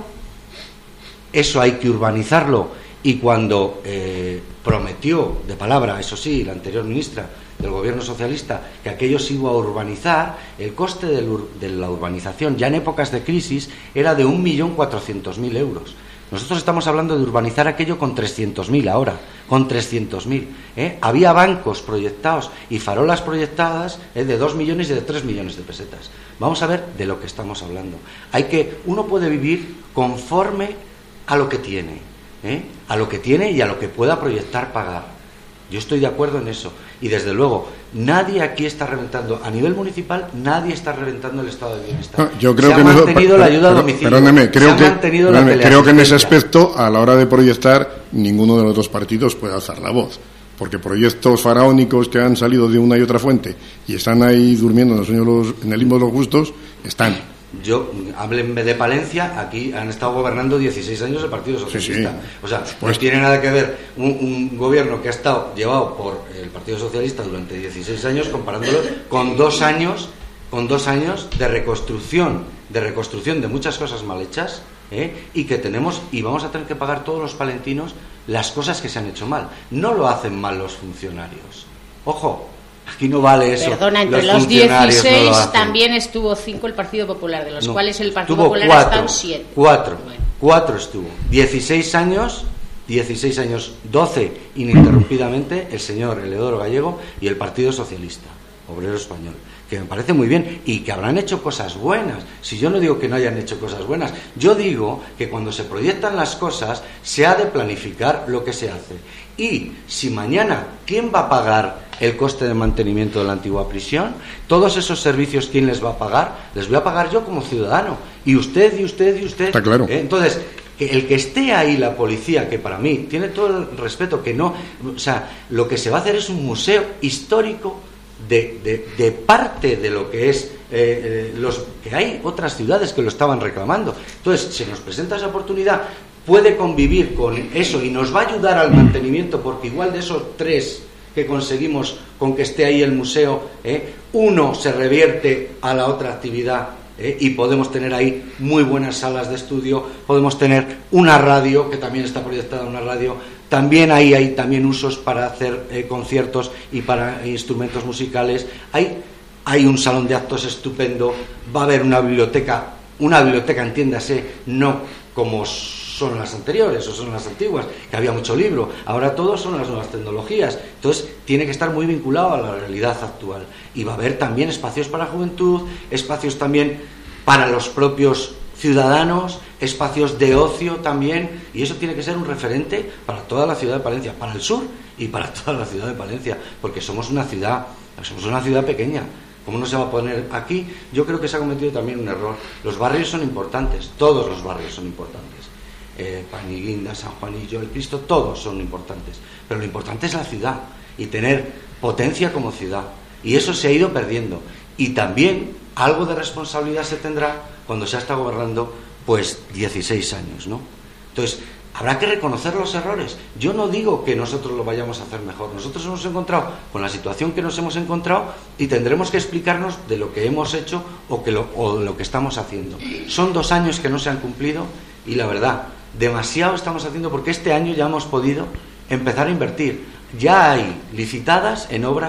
eso hay que urbanizarlo, y cuando eh, prometió de palabra, eso sí, la anterior ministra del gobierno socialista, que aquello se iba a urbanizar, el coste del ur- de la urbanización ya en épocas de crisis era de un millón cuatrocientos mil euros. Nosotros estamos hablando de urbanizar aquello con trescientos mil ahora, con trescientos mil. ¿eh? Había bancos proyectados y farolas proyectadas ¿eh? de dos millones y de tres millones de pesetas. Vamos a ver de lo que estamos hablando. Hay que, uno puede vivir conforme a lo que tiene, ¿eh? a lo que tiene y a lo que pueda proyectar pagar. Yo estoy de acuerdo en eso. Y desde luego, nadie aquí está reventando, a nivel municipal, nadie está reventando el estado de bienestar. No, yo creo se que ha mantenido eso, la ayuda pero, a domicilio. Perdóneme, creo, que, perdóneme, creo que en ese aspecto, a la hora de proyectar, ninguno de los dos partidos puede alzar la voz. Porque proyectos faraónicos que han salido de una y otra fuente y están ahí durmiendo en, los sueños, en el limbo de los justos, están. Yo, háblenme de Palencia, aquí han estado gobernando dieciséis años el Partido Socialista. Sí, sí. O sea, no tiene nada que ver un, un gobierno que ha estado llevado por el Partido Socialista durante dieciséis años, comparándolo con dos años, con dos años de reconstrucción, de reconstrucción de muchas cosas mal hechas, ¿eh? y que tenemos, y vamos a tener que pagar todos los palentinos las cosas que se han hecho mal. No lo hacen mal los funcionarios. Ojo. Aquí no vale eso. Perdona, entre los, los dieciséis no también estuvo cinco el Partido Popular, de los no, cuales el Partido Popular cuatro, ha estado siete. Cuatro, bueno. cuatro estuvo. Dieciséis años, dieciséis años, doce ininterrumpidamente el señor Eleodoro Gallego y el Partido Socialista Obrero Español, que me parece muy bien y que habrán hecho cosas buenas. Si yo no digo que no hayan hecho cosas buenas, yo digo que cuando se proyectan las cosas se ha de planificar lo que se hace. Y si mañana, ¿quién va a pagar el coste de mantenimiento de la antigua prisión? Todos esos servicios, ¿quién les va a pagar? Les voy a pagar yo como ciudadano. Y usted, y usted, y usted. Está claro. ¿Eh? Entonces, que el que esté ahí la policía, que para mí tiene todo el respeto, que no... O sea, lo que se va a hacer es un museo histórico de, de, de parte de lo que es... Eh, eh, los que hay otras ciudades que lo estaban reclamando. Entonces, se nos presenta esa oportunidad... puede convivir con eso y nos va a ayudar al mantenimiento, porque igual de esos tres que conseguimos con que esté ahí el museo, ¿eh? uno se revierte a la otra actividad ¿eh? y podemos tener ahí muy buenas salas de estudio, podemos tener una radio, que también está proyectada una radio, también ahí hay también usos para hacer eh, conciertos y para eh, instrumentos musicales, hay, hay un salón de actos estupendo, va a haber una biblioteca, una biblioteca, entiéndase, no como son las anteriores o son las antiguas, que había mucho libro, ahora todos son las nuevas tecnologías, entonces tiene que estar muy vinculado a la realidad actual, y va a haber también espacios para juventud, espacios también para los propios ciudadanos, espacios de ocio también, y eso tiene que ser un referente para toda la ciudad de Palencia, para el sur y para toda la ciudad de Palencia, porque somos una ciudad, somos una ciudad pequeña. ¿Cómo no se va a poner aquí? Yo creo que se ha cometido también un error. Los barrios son importantes, todos los barrios son importantes. Eh, Paniguinda, San Juanillo, el Cristo, todos son importantes. Pero lo importante es la ciudad y tener potencia como ciudad. Y eso se ha ido perdiendo. Y también algo de responsabilidad se tendrá cuando se ha estado gobernando pues dieciséis años, ¿no? Entonces, habrá que reconocer los errores. Yo no digo que nosotros lo vayamos a hacer mejor. Nosotros hemos encontrado con la situación que nos hemos encontrado y tendremos que explicarnos de lo que hemos hecho o, que lo, o de lo que estamos haciendo. Son dos años que no se han cumplido y la verdad, demasiado estamos haciendo porque este año ya hemos podido empezar a invertir. Ya hay licitadas en obras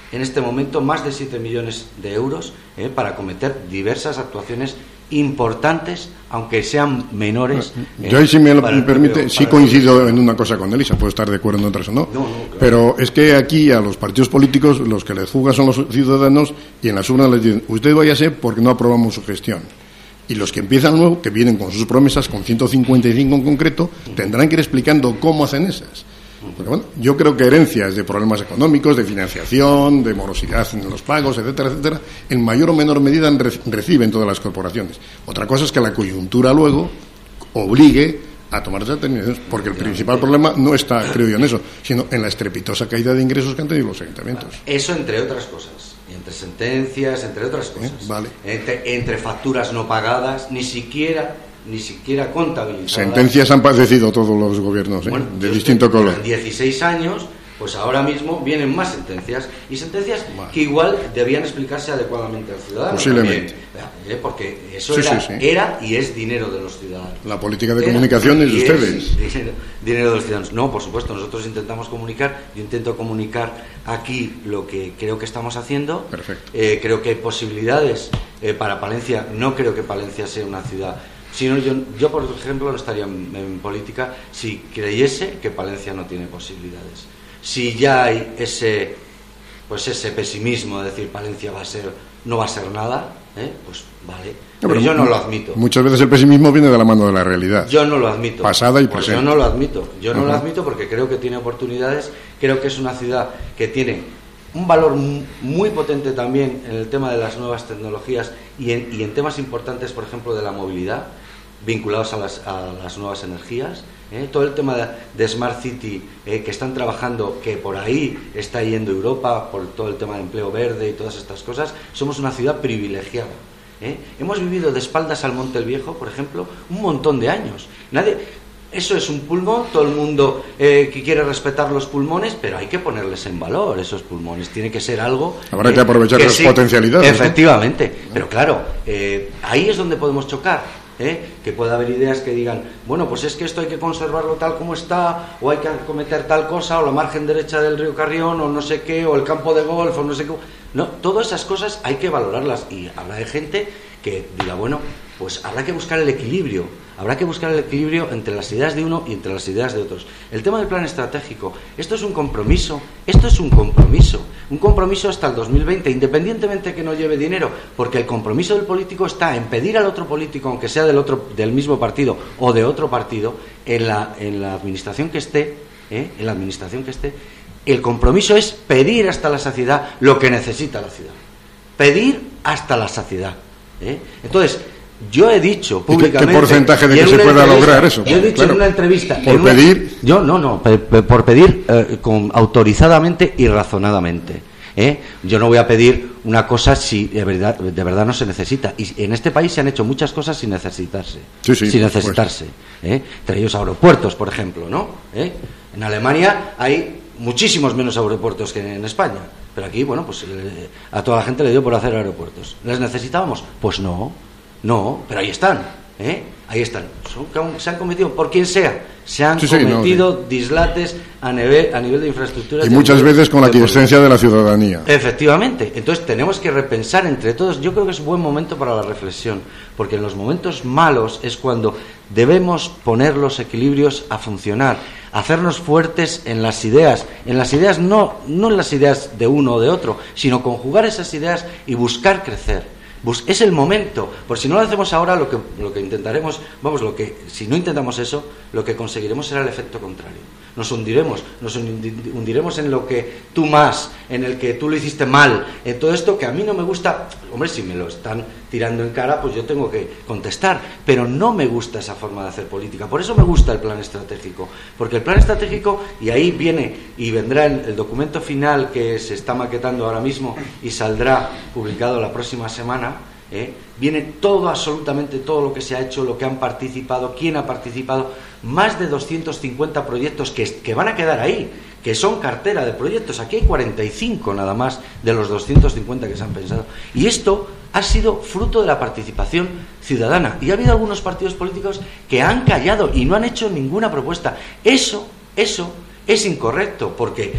en este momento más de siete millones de euros eh, para acometer diversas actuaciones importantes, aunque sean menores. Eh, Yo ahí, si me lo me permite, propio, sí coincido en una cosa con Elisa, puedo estar de acuerdo en otras o no, no, no claro. Pero es que aquí a los partidos políticos los que les juzgan son los ciudadanos y en las urnas les dicen, usted váyase porque no aprobamos su gestión. Y los que empiezan luego, que vienen con sus promesas, con ciento cincuenta y cinco en concreto, tendrán que ir explicando cómo hacen esas. Porque, bueno, yo creo que herencias de problemas económicos, de financiación, de morosidad en los pagos, etcétera, etcétera, en mayor o menor medida re- reciben todas las corporaciones. Otra cosa es que la coyuntura luego obligue a tomar esas determinaciones, porque el principal problema no está, creo yo, en eso, sino en la estrepitosa caída de ingresos que han tenido los ayuntamientos. Eso entre otras cosas, entre sentencias, entre otras cosas, ¿Eh? Vale. entre, entre facturas no pagadas, ni siquiera ni siquiera contabilizadas. Sentencias han padecido todos los gobiernos, ¿eh? Bueno, de distinto color. En dieciséis años, pues ahora mismo vienen más sentencias, y sentencias vale. que igual debían explicarse adecuadamente al ciudadano. Posiblemente. También, ¿eh? Porque eso sí, era, sí, sí. era y es dinero de los ciudadanos. La política de era comunicación es de ustedes. Es dinero, dinero de los ciudadanos. No, por supuesto, nosotros intentamos comunicar, yo intento comunicar aquí lo que creo que estamos haciendo. Perfecto. Eh, creo que hay posibilidades eh, para Palencia. No creo que Palencia sea una ciudad... Si no, yo, yo, por ejemplo, no estaría en, en política si creyese que Palencia no tiene posibilidades. Si ya hay ese, pues ese pesimismo de decir Palencia va a ser, no va a ser nada, ¿eh? Pues vale. Pero, pero yo no lo admito. Muchas veces el pesimismo viene de la mano de la realidad. Yo no lo admito. Pasada y pues presente. Yo no lo admito. Yo no uh-huh. lo admito porque creo que tiene oportunidades. Creo que es una ciudad que tiene un valor muy potente también en el tema de las nuevas tecnologías y en, y en temas importantes, por ejemplo, de la movilidad, vinculados a las, a las nuevas energías, ¿eh? Todo el tema de, de Smart City eh, que están trabajando, que por ahí está yendo Europa, por todo el tema de empleo verde y todas estas cosas. Somos una ciudad privilegiada, ¿eh? Hemos vivido de espaldas al Monte el Viejo, por ejemplo, un montón de años. Nadie... Eso es un pulmón, todo el mundo eh, que quiere respetar los pulmones, pero hay que ponerles en valor esos pulmones. Tiene que ser algo... Habrá eh, que aprovechar las sí, potencialidades. Efectivamente, ¿no? Pero claro, eh, ahí es donde podemos chocar. ¿Eh? Que pueda haber ideas que digan, bueno, pues es que esto hay que conservarlo tal como está, o hay que acometer tal cosa, o la margen derecha del río Carrión, o no sé qué, o el campo de golf, o no sé qué. No, todas esas cosas hay que valorarlas, y habrá de gente que diga, bueno, pues habrá que buscar el equilibrio, habrá que buscar el equilibrio entre las ideas de uno y entre las ideas de otros. El tema del plan estratégico, esto es un compromiso, esto es un compromiso, un compromiso hasta el dos mil veinte, independientemente que no lleve dinero, porque el compromiso del político está en pedir al otro político, aunque sea del otro, del mismo partido o de otro partido, en la, en la administración que esté, ¿eh? en la administración que esté, el compromiso es pedir hasta la saciedad lo que necesita la ciudad, pedir hasta la saciedad, ¿eh? Entonces, yo he dicho públicamente... ¿Qué porcentaje de que se pueda lograr eso? Yo he dicho claro, en una entrevista... ¿Por una, pedir? Yo, no, no, pe, pe, por pedir eh, con, autorizadamente y razonadamente. ¿eh? Yo no voy a pedir una cosa si de verdad, de verdad no se necesita. Y en este país se han hecho muchas cosas sin necesitarse. Sí, sí, sin necesitarse. ¿eh? Entre ellos aeropuertos, por ejemplo, ¿no? ¿Eh? En Alemania hay muchísimos menos aeropuertos que en España. Pero aquí, bueno, pues eh, a toda la gente le dio por hacer aeropuertos. ¿Les necesitábamos? Pues no. No, pero ahí están, ¿eh? Ahí están. Son, se han cometido, por quien sea, se han sí, cometido sí, no, sí. dislates a nivel, a nivel de infraestructuras. Y muchas veces con la aquiescencia de la ciudadanía. Efectivamente. Entonces tenemos que repensar entre todos. Yo creo que es un buen momento para la reflexión, porque en los momentos malos es cuando debemos poner los equilibrios a funcionar, hacernos fuertes en las ideas, en las ideas no, no en las ideas de uno o de otro, sino conjugar esas ideas y buscar crecer. Es el momento, por si no lo hacemos ahora, lo que, lo que intentaremos, vamos, lo que si no intentamos eso, lo que conseguiremos será el efecto contrario. Nos hundiremos, nos hundiremos en lo que tú más, en el que tú lo hiciste mal, en todo esto que a mí no me gusta. Hombre, si me lo están tirando en cara, pues yo tengo que contestar, pero no me gusta esa forma de hacer política. Por eso me gusta el plan estratégico, porque el plan estratégico, y ahí viene y vendrá el, el documento final que se está maquetando ahora mismo y saldrá publicado la próxima semana. ¿Eh? Viene todo, absolutamente todo lo que se ha hecho, lo que han participado, quién ha participado, más de doscientos cincuenta proyectos que, que van a quedar ahí, que son cartera de proyectos. Aquí hay cuarenta y cinco nada más de los doscientos cincuenta que se han pensado, y esto ha sido fruto de la participación ciudadana, y ha habido algunos partidos políticos que han callado y no han hecho ninguna propuesta. Eso, eso es incorrecto, porque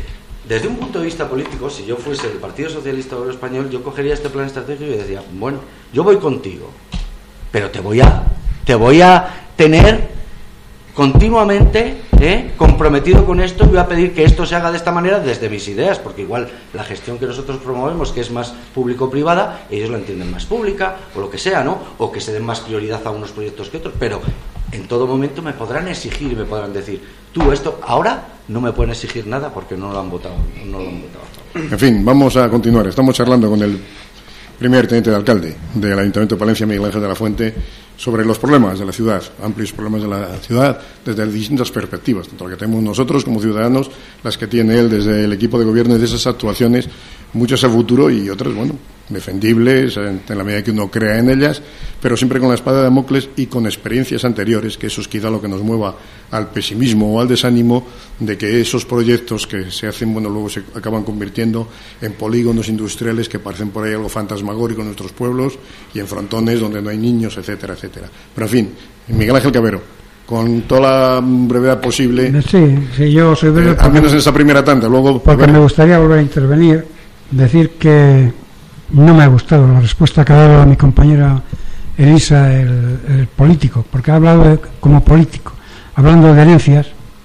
desde un punto de vista político, si yo fuese del Partido Socialista Obrero Español, yo cogería este plan estratégico y decía, bueno, yo voy contigo, pero te voy a, te voy a tener continuamente ¿eh? comprometido con esto, y voy a pedir que esto se haga de esta manera desde mis ideas, porque igual la gestión que nosotros promovemos, que es más público-privada, ellos la entienden más pública, o lo que sea, ¿no? O que se den más prioridad a unos proyectos que otros, pero en todo momento me podrán exigir y me podrán decir, tú esto, ahora no me pueden exigir nada porque no lo han votado, no lo han votado. En fin, vamos a continuar. Estamos charlando con el primer teniente de alcalde del Ayuntamiento de Palencia, Miguel Ángel de la Fuente, sobre los problemas de la ciudad, amplios problemas de la ciudad, desde distintas perspectivas, tanto las que tenemos nosotros como ciudadanos, las que tiene él desde el equipo de gobierno, y de esas actuaciones, muchas a futuro y otras, bueno, defendibles en, en la medida que uno crea en ellas, pero siempre con la espada de Damocles y con experiencias anteriores, que eso es quizá lo que nos mueva al pesimismo o al desánimo de que esos proyectos que se hacen, bueno, luego se acaban convirtiendo en polígonos industriales que parecen por ahí algo fantasmagórico en nuestros pueblos y en frontones donde no hay niños, etcétera, etcétera. Pero en fin, Miguel Ángel Cabero, con toda la brevedad posible. Sí, sí, yo soy breve. Eh, al menos en esa primera tanda, luego. Porque me gustaría volver a intervenir, decir que no me ha gustado la respuesta que ha dado a mi compañera Elisa, el, el político, porque ha hablado de, como político, hablando de herencias,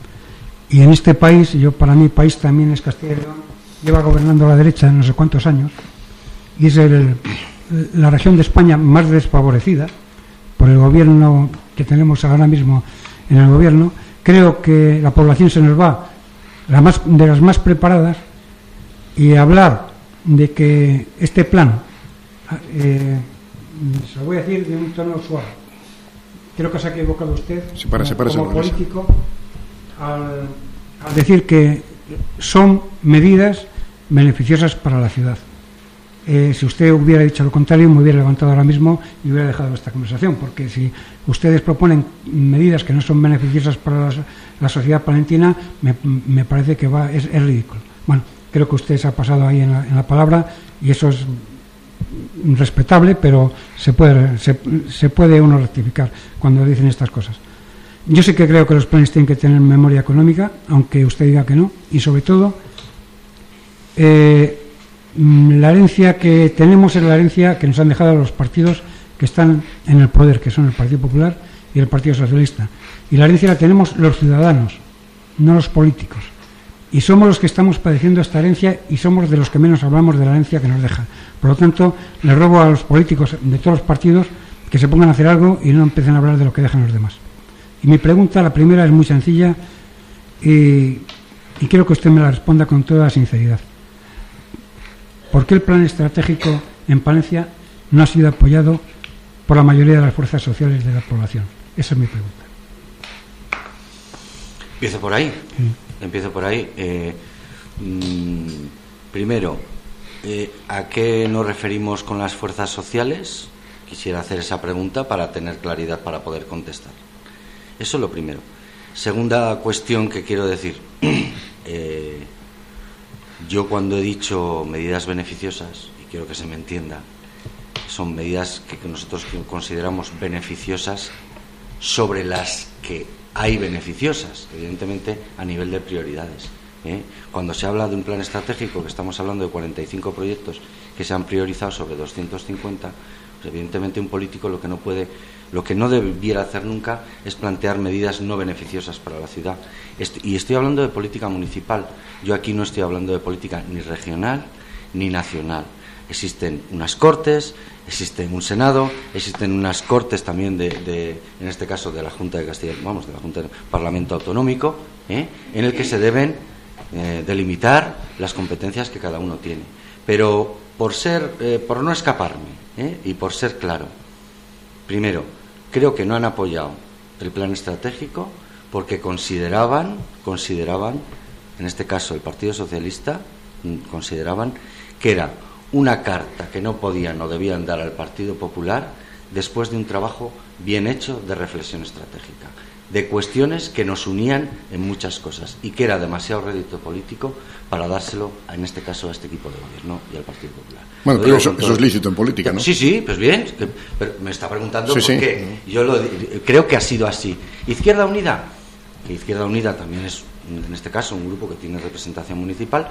y en este país, yo para mí país también es Castilla y León, lleva gobernando la derecha no sé cuántos años, y es el, la región de España más desfavorecida por el gobierno que tenemos ahora mismo en el gobierno. Creo que la población se nos va la más, de las más preparadas, y hablar de que este plan, eh, se lo voy a decir de un tono suave, creo que se ha equivocado usted sí, para, como, para, como para, político al, al decir que son medidas beneficiosas para la ciudad. Eh, si usted hubiera dicho lo contrario, me hubiera levantado ahora mismo y hubiera dejado esta conversación, porque si ustedes proponen medidas que no son beneficiosas para la, la sociedad palentina, me, me parece que va es, es ridículo. Bueno, creo que usted se ha pasado ahí en la, en la palabra, y eso es respetable, pero se puede, se, se puede uno rectificar cuando dicen estas cosas. Yo sí que creo que los planes tienen que tener memoria económica, aunque usted diga que no, y sobre todo eh, la herencia que tenemos es la herencia que nos han dejado los partidos que están en el poder, que son el Partido Popular y el Partido Socialista, y la herencia la tenemos los ciudadanos, no los políticos, y somos los que estamos padeciendo esta herencia, y somos de los que menos hablamos de la herencia que nos deja. Por lo tanto, le ruego a los políticos de todos los partidos que se pongan a hacer algo y no empiecen a hablar de lo que dejan los demás. Y mi pregunta, la primera, es muy sencilla, y, y quiero que usted me la responda con toda sinceridad. ¿Por qué el plan estratégico en Palencia no ha sido apoyado por la mayoría de las fuerzas sociales de la población? Esa es mi pregunta. Empiezo por ahí. Sí. Empiezo por ahí. Eh, mmm, primero, eh, ¿a qué nos referimos con las fuerzas sociales? Quisiera hacer esa pregunta para tener claridad para poder contestar. Eso es lo primero. Segunda cuestión que quiero decir. eh, yo cuando he dicho medidas beneficiosas, y quiero que se me entienda, son medidas que nosotros consideramos beneficiosas sobre las que hay beneficiosas, evidentemente a nivel de prioridades. ¿eh? Cuando se habla de un plan estratégico, que estamos hablando de cuarenta y cinco proyectos que se han priorizado sobre doscientos cincuenta, pues evidentemente un político lo que no puede, lo que no debiera hacer nunca es plantear medidas no beneficiosas para la ciudad. Y estoy hablando de política municipal. Yo aquí no estoy hablando de política ni regional ni nacional. Existen unas Cortes, existe un Senado, existen unas Cortes también de, de en este caso de la Junta de Castilla, vamos, de la Junta del Parlamento Autonómico, ¿eh? en el que se deben eh, delimitar las competencias que cada uno tiene. Pero por ser, eh, por no escaparme ¿eh? y por ser claro, primero, creo que no han apoyado el plan estratégico porque consideraban, consideraban, en este caso el Partido Socialista, consideraban que era una carta que no podían o debían dar al Partido Popular después de un trabajo bien hecho de reflexión estratégica, de cuestiones que nos unían en muchas cosas y que era demasiado rédito político para dárselo, en este caso, a este equipo de gobierno y al Partido Popular. Bueno, pero eso, eso es lícito en política, ¿no? Sí, sí, pues bien, que, pero me está preguntando sí, por sí. qué. Yo lo, creo que ha sido así. Izquierda Unida, que Izquierda Unida también es en este caso un grupo que tiene representación municipal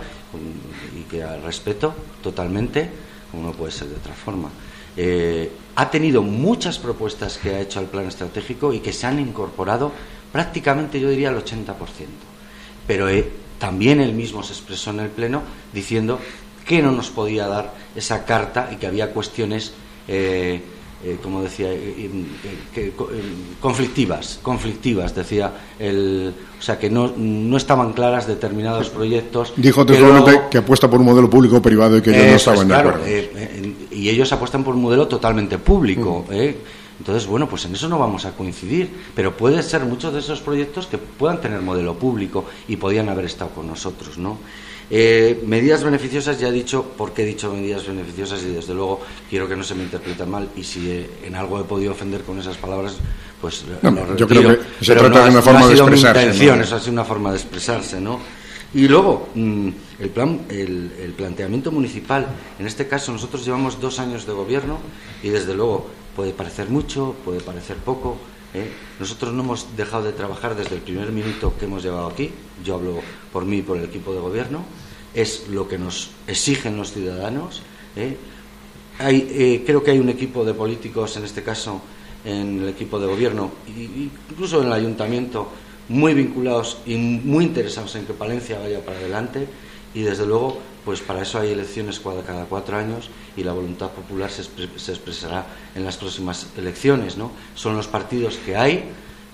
y que respeto totalmente, como no puede ser de otra forma. Eh, ha tenido muchas propuestas que ha hecho al plan estratégico y que se han incorporado prácticamente, yo diría, al ochenta por ciento. Pero eh, también él mismo se expresó en el Pleno diciendo que no nos podía dar esa carta y que había cuestiones, eh, eh, como decía, eh, eh, que, eh, conflictivas, conflictivas, decía el, o sea, que no, no estaban claras determinados proyectos. Dijo textualmente que, que apuesta por un modelo público o privado y que ellos no estaban es, claro, de acuerdo. Eh, eh, y ellos apuestan por un modelo totalmente público, uh-huh. eh. Entonces, bueno, pues en eso no vamos a coincidir, pero puede ser muchos de esos proyectos que puedan tener modelo público y podían haber estado con nosotros, ¿no? Eh, medidas beneficiosas, ya he dicho por qué he dicho medidas beneficiosas y desde luego quiero que no se me interpreten mal, y si eh, en algo he podido ofender con esas palabras, pues no, lo retiro. Yo creo que se pero trata no, de una forma no de expresarse. Ha sido mi intención, ¿no? Eso ha sido una forma de expresarse, ¿no? Y luego, mmm, el, plan, el, el planteamiento municipal, en este caso nosotros llevamos dos años de gobierno y desde luego puede parecer mucho, puede parecer poco, ¿eh? Nosotros no hemos dejado de trabajar desde el primer minuto que hemos llevado aquí, yo hablo por mí y por el equipo de gobierno, es lo que nos exigen los ciudadanos, ¿eh? Hay, eh, creo que hay un equipo de políticos, en este caso en el equipo de gobierno, y, incluso en el ayuntamiento, muy vinculados y muy interesados en que Palencia vaya para adelante, y desde luego pues para eso hay elecciones cada cuatro años y la voluntad popular se, expre se expresará en las próximas elecciones, ¿no? Son los partidos que hay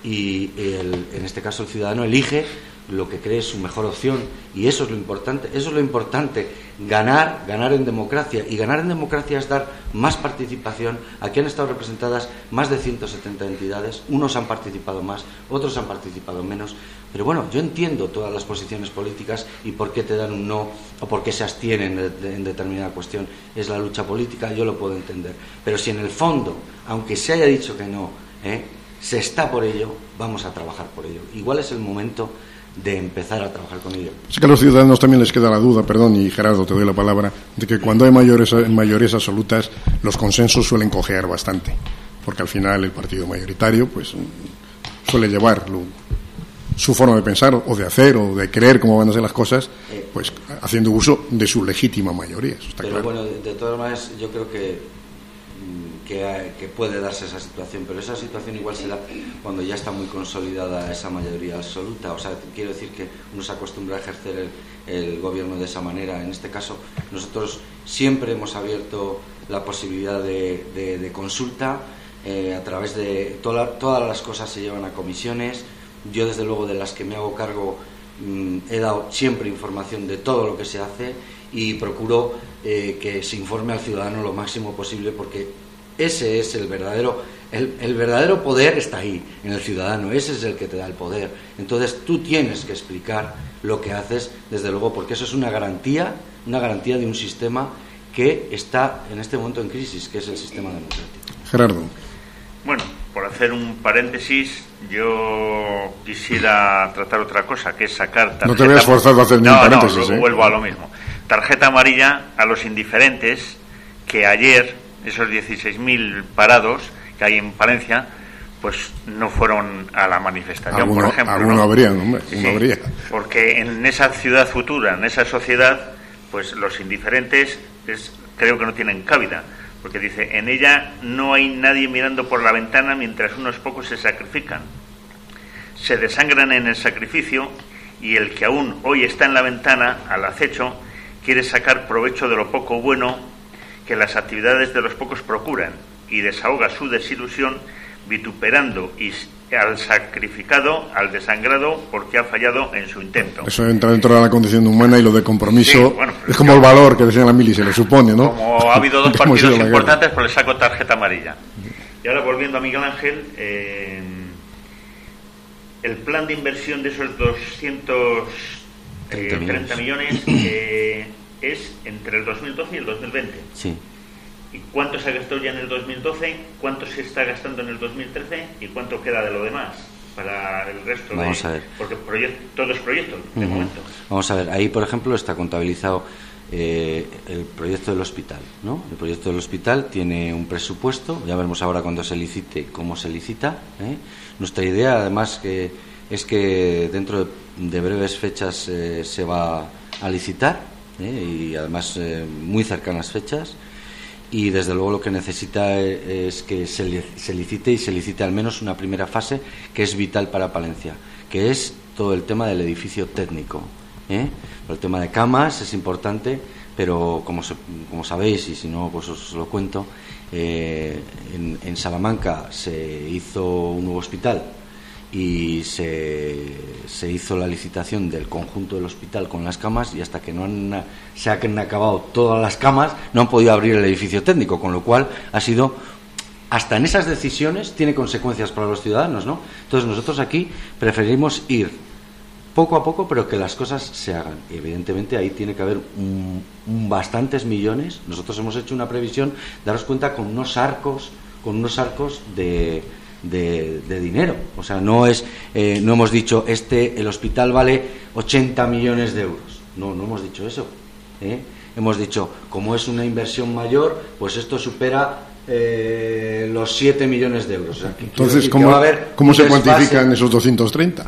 y el, en este caso el ciudadano elige lo que cree es su mejor opción, y eso es lo importante, eso es lo importante, ganar, ganar en democracia, y ganar en democracia es dar más participación. Aquí han estado representadas más de ciento setenta entidades, unos han participado más, otros han participado menos, pero bueno, yo entiendo todas las posiciones políticas y por qué te dan un no o por qué se abstienen de, de, en determinada cuestión, es la lucha política, yo lo puedo entender, pero si en el fondo, aunque se haya dicho que no, ¿eh? se está por ello, vamos a trabajar por ello. Igual es el momento de empezar a trabajar con ello. Es que a los ciudadanos también les queda la duda, perdón, y Gerardo, te doy la palabra, de que cuando hay mayores, mayorías absolutas, los consensos suelen cojear bastante, porque al final el partido mayoritario pues suele llevar lo, su forma de pensar o de hacer o de creer cómo van a ser las cosas, pues haciendo uso de su legítima mayoría. Eso está pero claro. Bueno, de, de todas maneras, yo creo que Que, que puede darse esa situación, pero esa situación igual se da cuando ya está muy consolidada esa mayoría absoluta. O sea, quiero decir que uno se acostumbra a ejercer el, el gobierno de esa manera. En este caso, nosotros siempre hemos abierto la posibilidad de, de, de consulta eh, a través de toda, todas las cosas se llevan a comisiones. Yo, desde luego, de las que me hago cargo, mmm, he dado siempre información de todo lo que se hace y procuro eh, que se informe al ciudadano lo máximo posible, porque ese es el verdadero, el, el verdadero poder está ahí, en el ciudadano, ese es el que te da el poder. Entonces tú tienes que explicar lo que haces, desde luego, porque eso es una garantía, una garantía de un sistema que está en este momento en crisis, que es el sistema democrático. Gerardo. Bueno, por hacer un paréntesis, yo quisiera tratar otra cosa, que es sacar tarjeta... No te veas forzado a hacer no, ningún paréntesis. No, ¿eh? vuelvo a lo mismo. Tarjeta amarilla a los indiferentes que ayer... esos dieciséis mil parados que hay en Palencia, pues no fueron a la manifestación, alguno, por ejemplo. Alguno ¿no? habría, hombre, sí, uno habría. Porque en esa ciudad futura, en esa sociedad, pues los indiferentes es, creo que no tienen cabida. Porque dice, en ella no hay nadie mirando por la ventana mientras unos pocos se sacrifican. Se desangran en el sacrificio y el que aún hoy está en la ventana, al acecho, quiere sacar provecho de lo poco bueno que las actividades de los pocos procuran y desahoga su desilusión vituperando y al sacrificado, al desangrado, porque ha fallado en su intento. Eso entra dentro de la condición humana y lo de compromiso sí, bueno, es como yo, el valor que decía la mili, se le supone, ¿no? Como ha habido dos partidos importantes, pues le saco tarjeta amarilla. Y ahora volviendo a Miguel Ángel, eh, el plan de inversión de esos doscientos treinta millones eh, es entre el dos mil doce y el dos mil veinte. Sí. ¿Y cuánto se gastó ya en el dos mil doce? ¿Cuánto se está gastando en el dos mil trece? ¿Y cuánto queda de lo demás para el resto? Vamos de, a ver. Porque todo es proyecto, de uh-huh. momento. Vamos a ver, ahí por ejemplo está contabilizado eh, el proyecto del hospital, ¿no? El proyecto del hospital tiene un presupuesto, ya veremos ahora cuando se licite cómo se licita, ¿eh? Nuestra idea, además, que es que dentro de, de breves fechas eh, se va a licitar, eh, y además eh, muy cercanas fechas, y desde luego lo que necesita es que se, se licite y se licite al menos una primera fase que es vital para Palencia, que es todo el tema del edificio técnico, ¿eh? El tema de camas es importante, pero como, se, como sabéis, y si no pues os lo cuento, eh, en, en Salamanca se hizo un nuevo hospital y se, se hizo la licitación del conjunto del hospital con las camas, y hasta que no han, se han acabado todas las camas no han podido abrir el edificio técnico, con lo cual ha sido, hasta en esas decisiones tiene consecuencias para los ciudadanos, ¿no? Entonces nosotros aquí preferimos ir poco a poco, pero que las cosas se hagan. Y evidentemente ahí tiene que haber un, un bastantes millones. Nosotros hemos hecho una previsión, daros cuenta, con unos arcos, con unos arcos de, de, de dinero. O sea, no es, eh, no hemos dicho este, el hospital vale ochenta millones de euros. No, no hemos dicho eso. ¿eh? Hemos dicho, como es una inversión mayor, pues esto supera eh, los siete millones de euros. O sea, que entonces, ¿cómo, ¿cómo se cuantifican esos doscientos treinta?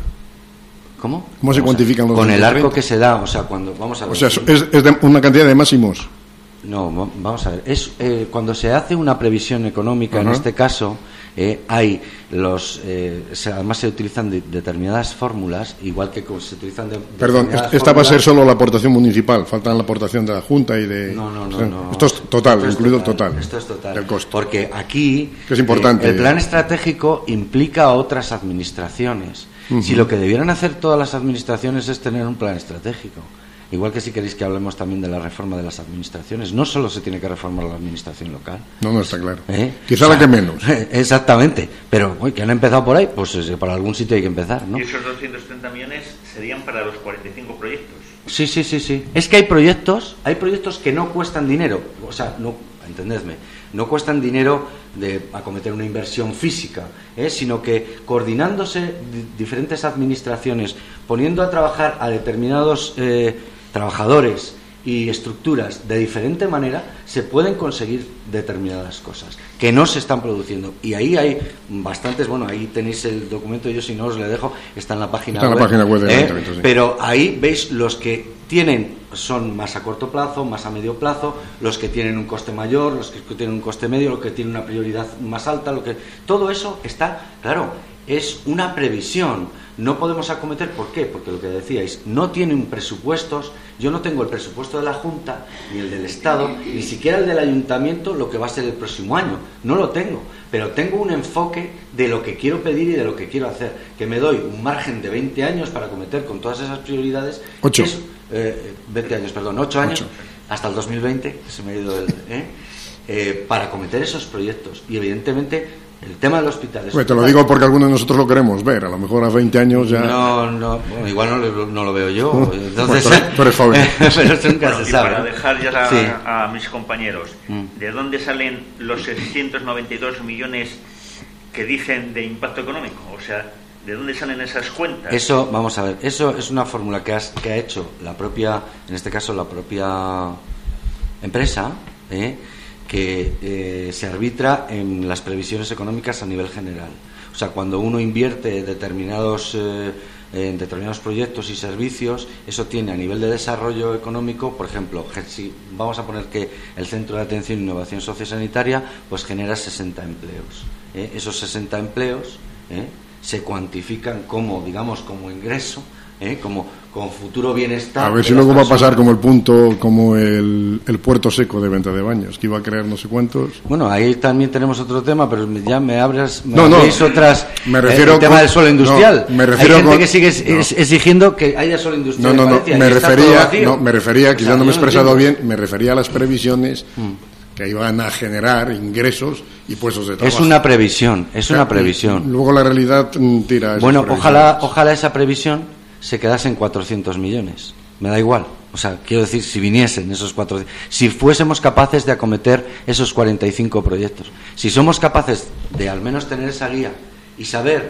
¿Cómo? ¿Cómo se Vamos cuantifican los con el arco treinta? que se da, o sea, cuando vamos a ver. O sea, es, es de una cantidad de máximos. No, vamos a ver. Es eh, cuando se hace una previsión económica, uh-huh. en este caso, eh, hay los, eh, se, además se utilizan de, determinadas fórmulas, igual que se utilizan de, Perdón, esta fórmulas. Va a ser solo la aportación municipal, faltan la aportación de la Junta y de. No, no, no. O sea, no. Esto es total, esto incluido es total, total. Esto es total. Del costo. Porque aquí que es importante. Eh, el plan estratégico implica a otras administraciones. Uh-huh. Si lo que debieran hacer todas las administraciones es tener un plan estratégico. Igual que si queréis que hablemos también de la reforma de las administraciones, no solo se tiene que reformar la administración local. No, no está claro. ¿Eh? Quizá o sea, la que menos. Exactamente. Pero uy, que han empezado por ahí, pues para algún sitio hay que empezar, ¿no? Y esos doscientos treinta millones serían para los cuarenta y cinco proyectos. Sí, sí, sí, sí. Es que hay proyectos, hay proyectos que no cuestan dinero. O sea, no, entendedme, no cuestan dinero de acometer una inversión física, ¿eh? Sino que coordinándose di- diferentes administraciones, poniendo a trabajar a determinados eh, trabajadores y estructuras de diferente manera, se pueden conseguir determinadas cosas que no se están produciendo. Y ahí hay bastantes, bueno, ahí tenéis el documento, yo si no os le dejo, está en la página está web. En la página web del ¿eh? Ayuntamiento, sí. Pero ahí veis los que tienen, son más a corto plazo, más a medio plazo, los que tienen un coste mayor, los que tienen un coste medio, los que tienen una prioridad más alta, lo que todo eso está, claro, es una previsión. No podemos acometer, ¿por qué? Porque lo que decíais, no tienen presupuestos, yo no tengo el presupuesto de la Junta, ni el del Estado, ni siquiera el del Ayuntamiento, lo que va a ser el próximo año, no lo tengo, pero tengo un enfoque de lo que quiero pedir y de lo que quiero hacer, que me doy un margen de veinte años para acometer con todas esas prioridades. Ocho. Es, eh, veinte años, perdón, ocho años, Ocho. hasta el dos mil veinte, se me ha ido el... ¿eh? Eh, para acometer esos proyectos, y evidentemente... El tema del hospital. Bueno, te lo digo porque algunos de nosotros lo queremos ver. A lo mejor a veinte años ya. No, no, bueno, igual no lo, no lo veo yo. Entonces, pues tú eres joven. Pero eso nunca Bueno, se y sabe. para dejar ya a, Sí. a mis compañeros, Mm. ¿de dónde salen los seiscientos noventa y dos millones que dicen de impacto económico? O sea, ¿de dónde salen esas cuentas? Eso, vamos a ver, eso es una fórmula que, has, que ha hecho la propia, en este caso la propia empresa, ¿eh? que eh, se arbitra en las previsiones económicas a nivel general. O sea, cuando uno invierte determinados, eh, en determinados proyectos y servicios, eso tiene a nivel de desarrollo económico, por ejemplo, si vamos a poner que el Centro de Atención e Innovación Sociosanitaria pues genera sesenta empleos. ¿eh? Esos sesenta empleos ¿eh? se cuantifican como, digamos, como ingreso, ¿eh? como con futuro bienestar. A ver si luego va a pasar como el punto, como el, el puerto seco de venta de baños, que iba a crear no sé cuántos. Bueno, ahí también tenemos otro tema, pero ya me abres, me no, no, otras. Me refiero eh, el tema con, del suelo industrial. No, me refiero Hay gente con, que sigue no. exigiendo que haya suelo industrial. No, no, no. Valencia, Me refería, no, me refería, quizás o sea, no me he expresado no bien. Me refería a las previsiones. Mm. que iban a generar ingresos y puestos de trabajo. Es una previsión, es o sea, una previsión. Luego la realidad tira. Bueno, ojalá, ojalá esa previsión se quedase en cuatrocientos millones. Me da igual. O sea, quiero decir, si viniesen esos cuatrocientos, si fuésemos capaces de acometer esos cuarenta y cinco proyectos, si somos capaces de al menos tener esa guía y saber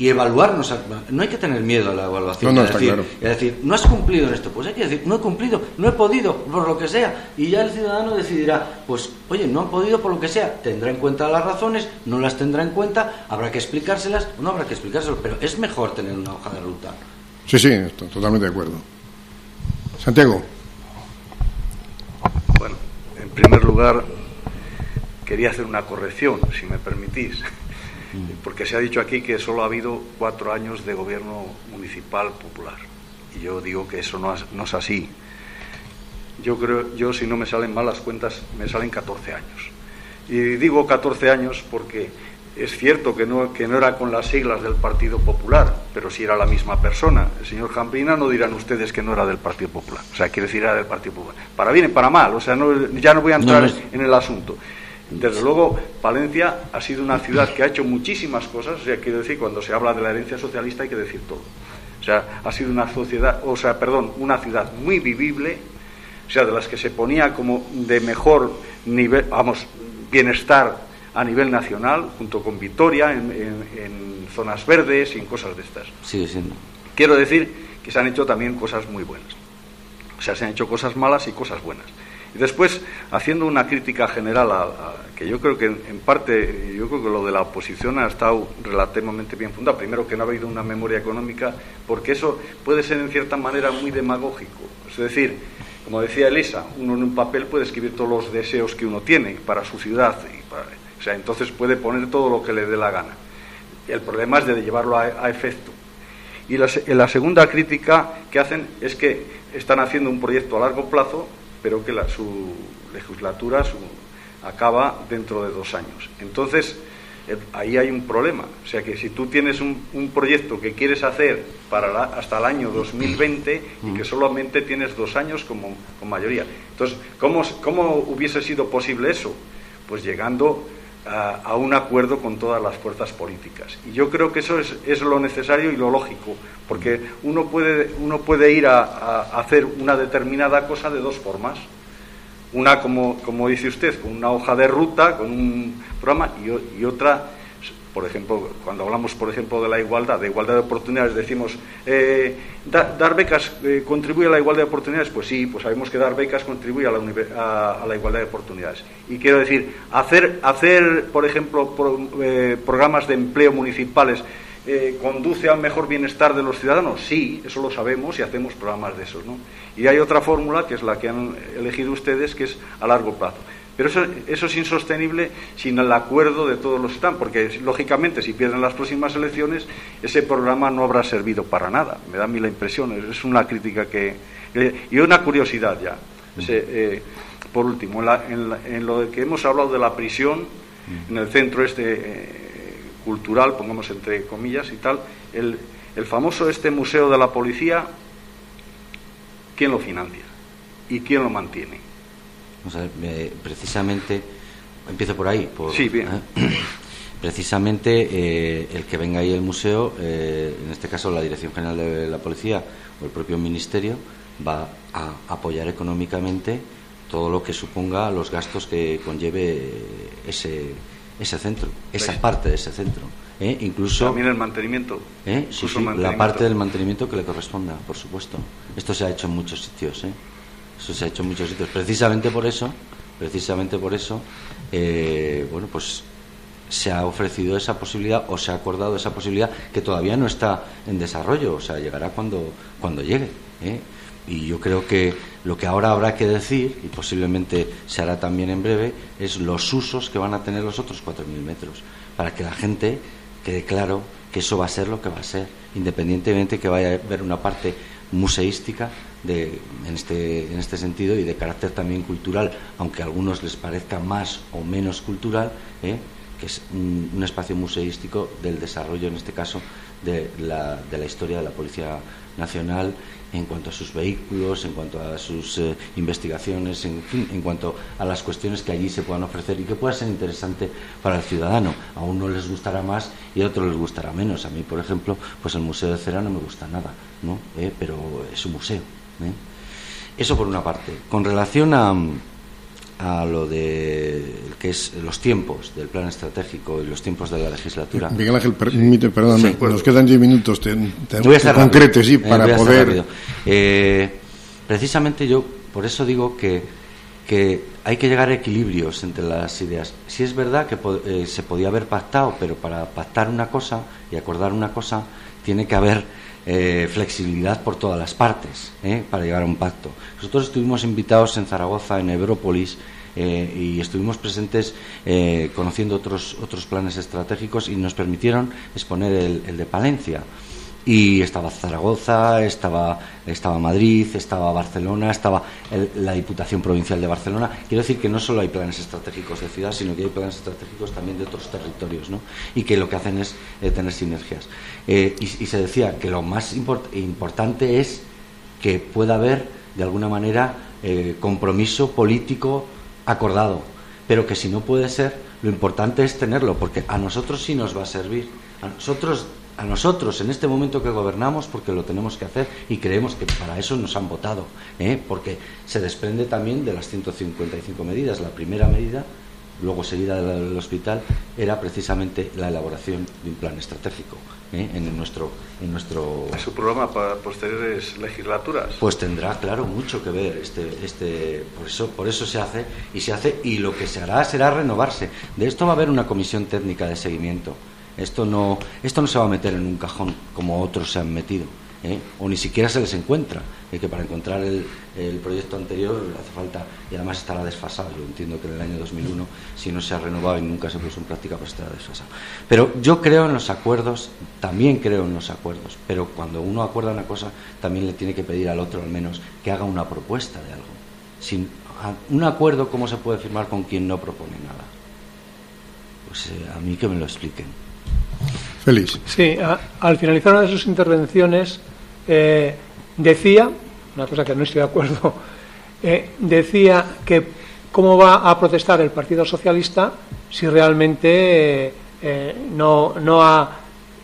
y evaluarnos. No hay que tener miedo a la evaluación. No, no, es, está decir, claro. es decir, no has cumplido en esto, pues hay que decir, no he cumplido, no he podido, por lo que sea, y ya el ciudadano decidirá, pues oye, no han podido por lo que sea, tendrá en cuenta las razones, no las tendrá en cuenta, habrá que explicárselas, o no habrá que explicárselas, pero es mejor tener una hoja de ruta. Sí, sí, estoy totalmente de acuerdo. Santiago. Bueno, en primer lugar, quería hacer una corrección, si me permitís, porque se ha dicho aquí que solo ha habido cuatro años de gobierno municipal popular, y yo digo que eso no es, no es así. Yo creo, yo si no me salen mal las cuentas, me salen catorce años. Y digo catorce años porque es cierto que no, que no era con las siglas del Partido Popular, pero sí era la misma persona. El señor Jambrina, no dirán ustedes que no era del Partido Popular. O sea, quiere decir, era del Partido Popular. Para bien y para mal, o sea, no, ya no voy a entrar no, no es... en el asunto. Desde luego, Palencia ha sido una ciudad que ha hecho muchísimas cosas. O sea, quiero decir, cuando se habla de la herencia socialista hay que decir todo. O sea, ha sido una sociedad, o sea, perdón, una ciudad muy vivible, o sea, de las que se ponía como de mejor nivel, vamos, bienestar a nivel nacional, junto con Vitoria, en, en, en zonas verdes y en cosas de estas. Sí, sí. Quiero decir que se han hecho también cosas muy buenas. O sea, se han hecho cosas malas y cosas buenas. Y después, haciendo una crítica general, a, a, que yo creo que en, en parte, yo creo que lo de la oposición ha estado relativamente bien fundado. Primero, que no ha habido una memoria económica, porque eso puede ser en cierta manera muy demagógico. Es decir, como decía Elisa, uno en un papel puede escribir todos los deseos que uno tiene para su ciudad, y para, o sea, entonces puede poner todo lo que le dé la gana. Y el problema es de llevarlo a, a efecto. Y la, la segunda crítica que hacen es que están haciendo un proyecto a largo plazo, pero que la, su legislatura su, acaba dentro de dos años. Entonces, eh, ahí hay un problema. O sea, que si tú tienes un, un proyecto que quieres hacer para la, hasta el año dos mil veinte y que solamente tienes dos años como, con mayoría. Entonces, ¿cómo, ¿cómo hubiese sido posible eso? Pues llegando a, a un acuerdo con todas las fuerzas políticas. Y yo creo que eso es, es lo necesario y lo lógico, porque uno puede, uno puede ir a, a hacer una determinada cosa de dos formas. Una, como, como dice usted, con una hoja de ruta, con un programa, y, y otra, por ejemplo, cuando hablamos, por ejemplo, de la igualdad, de igualdad de oportunidades, decimos, eh, da, dar becas eh, contribuye a la igualdad de oportunidades. Pues sí, pues sabemos que dar becas contribuye a la, a, a la igualdad de oportunidades. Y quiero decir, hacer, hacer por ejemplo, pro, eh, programas de empleo municipales, Eh, ¿conduce al mejor bienestar de los ciudadanos? Sí, eso lo sabemos y hacemos programas de esos, ¿no? Y hay otra fórmula, que es la que han elegido ustedes, que es a largo plazo. Pero eso, eso es insostenible sin el acuerdo de todos los que están, porque lógicamente si pierden las próximas elecciones, ese programa no habrá servido para nada. Me da a mí la impresión, es una crítica que... Eh, y una curiosidad ya. Se, eh, por último, en, la, en, la, en lo de que hemos hablado de la prisión, en el centro este... Eh, cultural, pongamos entre comillas y tal, el, el famoso este museo de la policía, ¿quién lo financia? ¿Y quién lo mantiene? O sea, eh, precisamente, empiezo por ahí. Por, sí, bien. ¿eh? Precisamente eh, el que venga ahí el museo, eh, en este caso la Dirección General de la Policía o el propio Ministerio, va a apoyar económicamente todo lo que suponga los gastos que conlleve ese ese centro, esa parte de ese centro, ¿eh? Incluso también el mantenimiento, ¿eh? sí, sí, mantenimiento. La parte del mantenimiento que le corresponda, por supuesto. Esto se ha hecho en muchos sitios, ¿eh? Eso se ha hecho en muchos sitios. Precisamente por eso, precisamente por eso, eh, bueno, pues se ha ofrecido esa posibilidad o se ha acordado esa posibilidad que todavía no está en desarrollo, o sea, llegará cuando cuando llegue, ¿eh? Y yo creo que lo que ahora habrá que decir, y posiblemente se hará también en breve, es los usos que van a tener los otros cuatro mil metros, para que la gente quede claro que eso va a ser lo que va a ser, independientemente que vaya a haber una parte museística de, en, este, en este sentido y de carácter también cultural, aunque a algunos les parezca más o menos cultural, ¿eh? que es un, un espacio museístico del desarrollo, en este caso, de la, de la historia de la Policía Nacional, en cuanto a sus vehículos, en cuanto a sus eh, investigaciones, en fin, en cuanto a las cuestiones que allí se puedan ofrecer y que pueda ser interesante para el ciudadano. A uno les gustará más y a otros les gustará menos. A mí, por ejemplo, pues el Museo de Cera no me gusta nada, ¿no? Eh, pero es un museo, ¿eh? Eso por una parte. Con relación a, a lo de que es los tiempos del plan estratégico y los tiempos de la legislatura. Miguel Ángel, permite, perdóname, sí, nos quedan diez minutos, te, te voy a ser concreto, sí, para eh, poder... Eh, precisamente yo, por eso digo que, que hay que llegar a equilibrios entre las ideas. Si es verdad que eh, se podía haber pactado, pero para pactar una cosa y acordar una cosa, tiene que haber eh, flexibilidad por todas las partes, eh, para llegar a un pacto. Nosotros estuvimos invitados en Zaragoza, en Európolis, eh, y estuvimos presentes eh, conociendo otros otros planes estratégicos y nos permitieron exponer el, el de Palencia. Y estaba Zaragoza, estaba, estaba Madrid, estaba Barcelona, estaba el, la Diputación Provincial de Barcelona. Quiero decir que no solo hay planes estratégicos de ciudad, sino que hay planes estratégicos también de otros territorios, ¿no? Y que lo que hacen es eh, tener sinergias. Eh, y, y se decía que lo más import- importante es que pueda haber, de alguna manera, eh, compromiso político acordado. Pero que si no puede ser, lo importante es tenerlo, porque a nosotros sí nos va a servir. A nosotros... A nosotros, en este momento que gobernamos, porque lo tenemos que hacer y creemos que para eso nos han votado, ¿eh? Porque se desprende también de las ciento cincuenta y cinco medidas. La primera medida, luego seguida del hospital, era precisamente la elaboración de un plan estratégico, ¿eh? en nuestro en nuestro ¿En su programa para posteriores legislaturas? Pues tendrá, claro, mucho que ver. Este este por eso por eso se hace y se hace y lo que se hará será renovarse. De esto va a haber una comisión técnica de seguimiento. Esto no, esto no se va a meter en un cajón como otros se han metido, ¿eh? O ni siquiera se les encuentra, ¿eh? Que para encontrar el, el proyecto anterior hace falta, y además estará desfasado. Yo entiendo que en el año dos mil uno, si no se ha renovado y nunca se puso en práctica, pues estará desfasado. Pero yo creo en los acuerdos, también creo en los acuerdos, pero cuando uno acuerda una cosa, también le tiene que pedir al otro al menos que haga una propuesta de algo. Sin un acuerdo, ¿cómo se puede firmar con quien no propone nada? Pues eh, a mí que me lo expliquen. Félix. Sí, a, al finalizar una de sus intervenciones eh, decía, una cosa que no estoy de acuerdo, eh, decía que cómo va a protestar el Partido Socialista si realmente eh, eh, no, no ha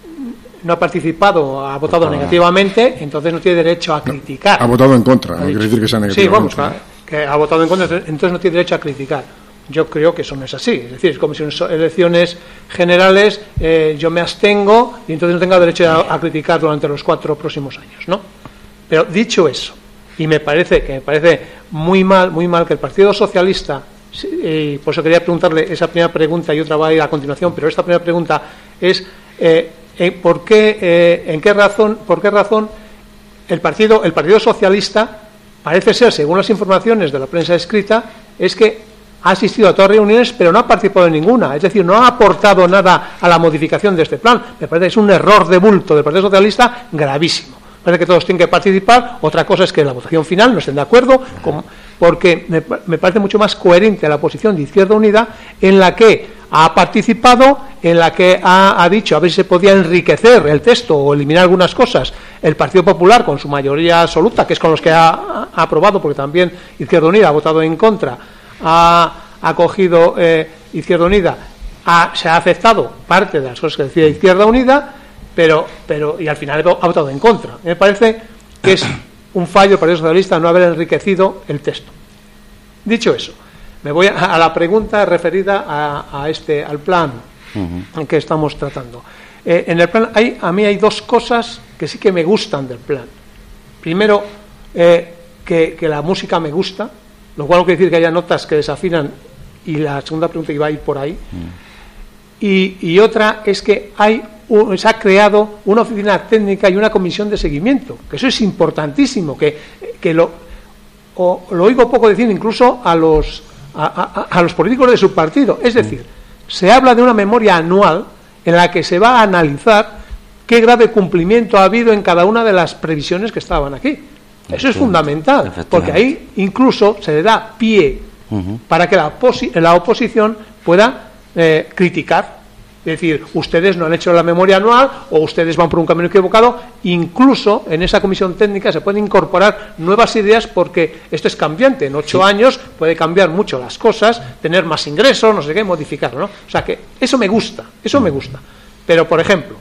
no ha participado, ha votado negativamente, entonces no tiene derecho a criticar. No, ha votado en contra, no quiere decir que sea negativo. Sí, vamos, que ha votado en contra, entonces no tiene derecho a criticar. Yo creo que eso no es así. Es decir, es como si en elecciones generales eh, yo me abstengo y entonces no tengo derecho a, a criticar durante los cuatro próximos años, ¿no? Pero dicho eso, y me parece que me parece muy mal, muy mal que el Partido Socialista, y por eso quería preguntarle esa primera pregunta y otra va a ir a continuación, pero esta primera pregunta es eh, eh, ¿por qué, eh, en qué razón, por qué razón el Partido, el Partido Socialista parece ser, según las informaciones de la prensa escrita, es que ha asistido a todas las reuniones, pero no ha participado en ninguna. Es decir, no ha aportado nada a la modificación de este plan. Me parece que es un error de bulto del Partido Socialista gravísimo. Me parece que todos tienen que participar. Otra cosa es que en la votación final no estén de acuerdo, con, porque me, me parece mucho más coherente la posición de Izquierda Unida, en la que ha participado, en la que ha, ha dicho a ver si se podía enriquecer el texto o eliminar algunas cosas. El Partido Popular, con su mayoría absoluta, que es con los que ha, ha aprobado, porque también Izquierda Unida ha votado en contra, ha acogido eh, Izquierda Unida, ha, se ha aceptado parte de las cosas que decía Izquierda Unida, pero, pero y al final ha votado en contra. Me parece que es un fallo del Partido Socialista no haber enriquecido el texto. Dicho eso, me voy a, a la pregunta referida a, a este al plan uh-huh. que estamos tratando. Eh, en el plan hay, a mí hay dos cosas que sí que me gustan del plan. Primero, eh, que, que la música me gusta, lo cual no quiere decir que haya notas que desafinan, y la segunda pregunta iba a ir por ahí. Mm. Y, y otra es que hay un, se ha creado una oficina técnica y una comisión de seguimiento, que eso es importantísimo, que, que lo, o, lo oigo poco decir incluso a los, a, a, a los políticos de su partido. Es decir, mm. se habla de una memoria anual en la que se va a analizar qué grave cumplimiento ha habido en cada una de las previsiones que estaban aquí. Eso es fundamental, porque ahí incluso se le da pie uh-huh. para que la, posi- la oposición pueda eh, criticar. Es decir, ustedes no han hecho la memoria anual o ustedes van por un camino equivocado. Incluso en esa comisión técnica se pueden incorporar nuevas ideas, porque esto es cambiante. En ocho sí. años puede cambiar mucho las cosas, tener más ingresos, no sé qué, modificarlo, ¿no? O sea que eso me gusta, eso uh-huh. me gusta. Pero, por ejemplo,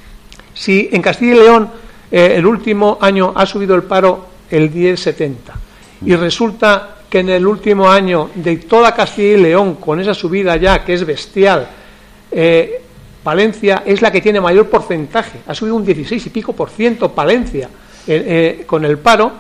si en Castilla y León eh, el último año ha subido el paro el diez coma setenta y resulta que en el último año de toda Castilla y León, con esa subida ya que es bestial, eh, Palencia es la que tiene mayor porcentaje, ha subido un dieciséis y pico por ciento Palencia eh, eh, con el paro.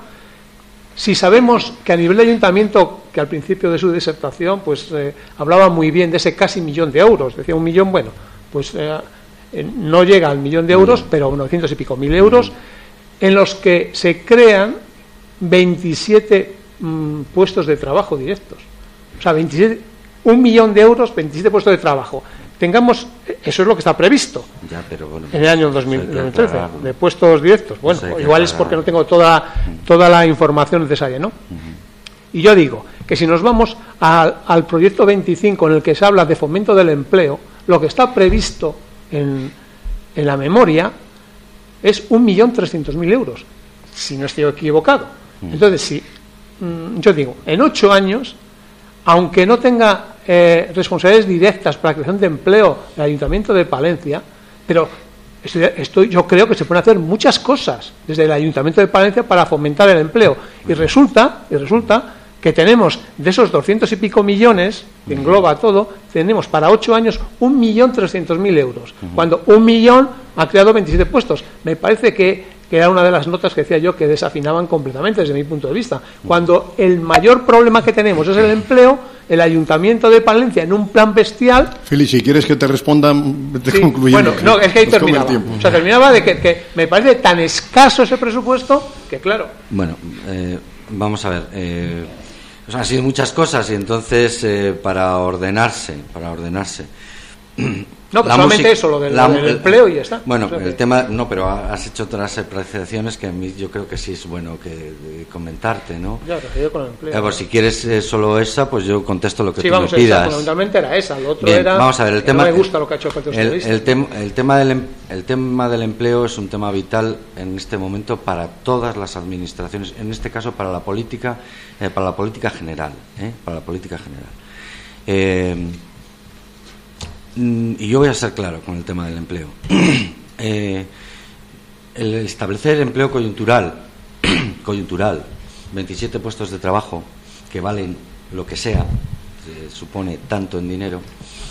Si sabemos que a nivel de ayuntamiento, que al principio de su disertación pues eh, hablaba muy bien de ese casi millón de euros, decía un millón, bueno, pues eh, eh, no llega al millón de euros, pero novecientos y pico mil euros, en los que se crean veintisiete mmm, puestos de trabajo directos. O sea, veintisiete, un millón de euros, veintisiete puestos de trabajo. Tengamos, eso es lo que está previsto ya, pero bueno, en el año dos mil trece, de puestos directos. Bueno, pues igual es porque no tengo toda, toda la información necesaria, ¿no? Uh-huh. Y yo digo que si nos vamos al, al proyecto veinticinco, en el que se habla de fomento del empleo, lo que está previsto en, en la memoria es un millón trescientos mil euros, si no estoy equivocado. Uh-huh. Entonces, si mmm, yo digo, en ocho años, aunque no tenga eh, responsabilidades directas para la creación de empleo el Ayuntamiento de Palencia, pero estoy, estoy, yo creo que se pueden hacer muchas cosas desde el Ayuntamiento de Palencia para fomentar el empleo. Y resulta, y resulta que tenemos de esos doscientos y pico millones, que engloba todo, tenemos para ocho años un millón trescientos mil euros, cuando un millón ha creado veintisiete puestos. Me parece que que era una de las notas que decía yo que desafinaban completamente desde mi punto de vista. Cuando el mayor problema que tenemos es el empleo, el Ayuntamiento de Palencia, en un plan bestial... Fili, si quieres que te respondan, te sí, concluyendo. Bueno, no, es que ahí terminaba. O sea, terminaba de que, que me parece tan escaso ese presupuesto que, claro... Bueno, eh, vamos a ver... Eh, o sea, han sido muchas cosas y entonces, eh, para ordenarse, para ordenarse... No, pero solamente música, eso, lo del, la, lo del empleo y ya está. Bueno, o sea, el que... tema, no, pero has hecho otras apreciaciones que a mí yo creo que sí es bueno que de, comentarte, ¿no? Ya, referido con el empleo. Eh, pues si quieres eh, solo esa, pues yo contesto lo que sí, tú vamos, me pidas. Sí, fundamentalmente era esa, lo otro Bien, era... Vamos a ver, el tema... No me gusta lo que ha hecho el Partido Socialista. El, el, tem, el, tema del, el tema del empleo es un tema vital en este momento para todas las administraciones, en este caso para la política, eh, para la política general, ¿eh? Para la política general. Eh... Y yo voy a ser claro con el tema del empleo. eh, el establecer empleo coyuntural, coyuntural, veintisiete puestos de trabajo que valen lo que sea, se supone tanto en dinero,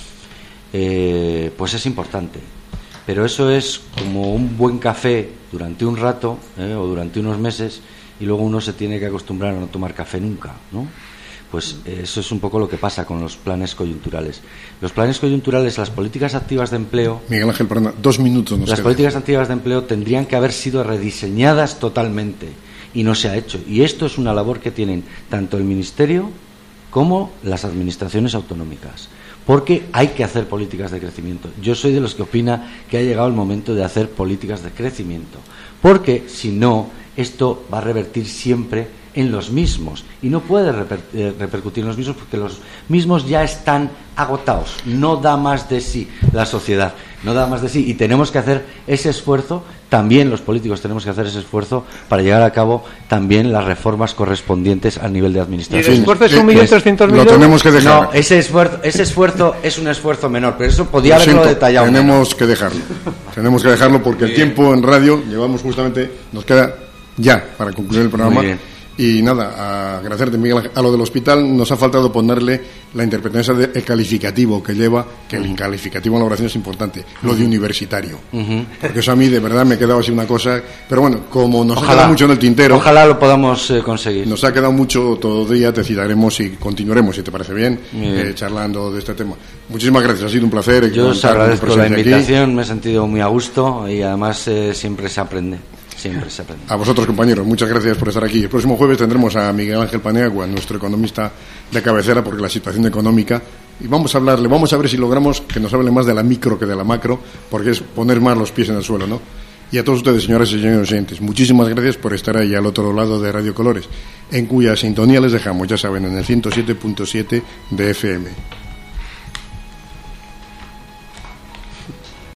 eh, pues es importante. Pero eso es como un buen café durante un rato eh, o durante unos meses y luego uno se tiene que acostumbrar a no tomar café nunca, ¿no? Pues eso es un poco lo que pasa con los planes coyunturales. Los planes coyunturales, las políticas activas de empleo... Miguel Ángel, perdona, dos minutos nos Las quedan. políticas activas de empleo tendrían que haber sido rediseñadas totalmente y no se ha hecho. Y esto es una labor que tienen tanto el Ministerio como las administraciones autonómicas. Porque hay que hacer políticas de crecimiento. Yo soy de los que opina que ha llegado el momento de hacer políticas de crecimiento. Porque si no, esto va a revertir siempre en los mismos y no puede reper, eh, repercutir en los mismos porque los mismos ya están agotados, no da más de sí la sociedad, no da más de sí y tenemos que hacer ese esfuerzo, también los políticos tenemos que hacer ese esfuerzo para llevar a cabo también las reformas correspondientes a nivel de administración. ¿Y el esfuerzo es un millón trescientos mil euros? Lo tenemos que dejar. No, ese esfuerzo, ese esfuerzo es un esfuerzo menor, pero eso podía haberlo siento, detallado. Tenemos menos. que dejarlo, tenemos que dejarlo porque el tiempo en radio llevamos justamente, nos queda ya para concluir el programa. Muy bien. Y nada, agradecerte, Miguel Ángel. A lo del hospital nos ha faltado ponerle la interpretación del calificativo que lleva, que el calificativo en la oración es importante, lo de universitario. Uh-huh. Porque eso a mí de verdad me ha quedado así una cosa. Pero bueno, como nos ojalá, ha quedado mucho en el tintero. Ojalá lo podamos eh, conseguir. Nos ha quedado mucho todavía, te citaremos y continuaremos, si te parece bien, bien. Eh, charlando de este tema. Muchísimas gracias, ha sido un placer. Yo os agradezco la invitación, aquí. Me he sentido muy a gusto y además eh, siempre se aprende. Siempre se aprende. A vosotros, compañeros, muchas gracias por estar aquí. El próximo jueves tendremos a Miguel Ángel Paniagua, nuestro economista de cabecera, porque la situación económica, y vamos a hablarle, vamos a ver si logramos que nos hable más de la micro que de la macro, porque es poner más los pies en el suelo, ¿no? Y a todos ustedes, señoras y señores oyentes, muchísimas gracias por estar ahí al otro lado de Radio Colores, en cuya sintonía les dejamos, ya saben, en el ciento siete punto siete de F M.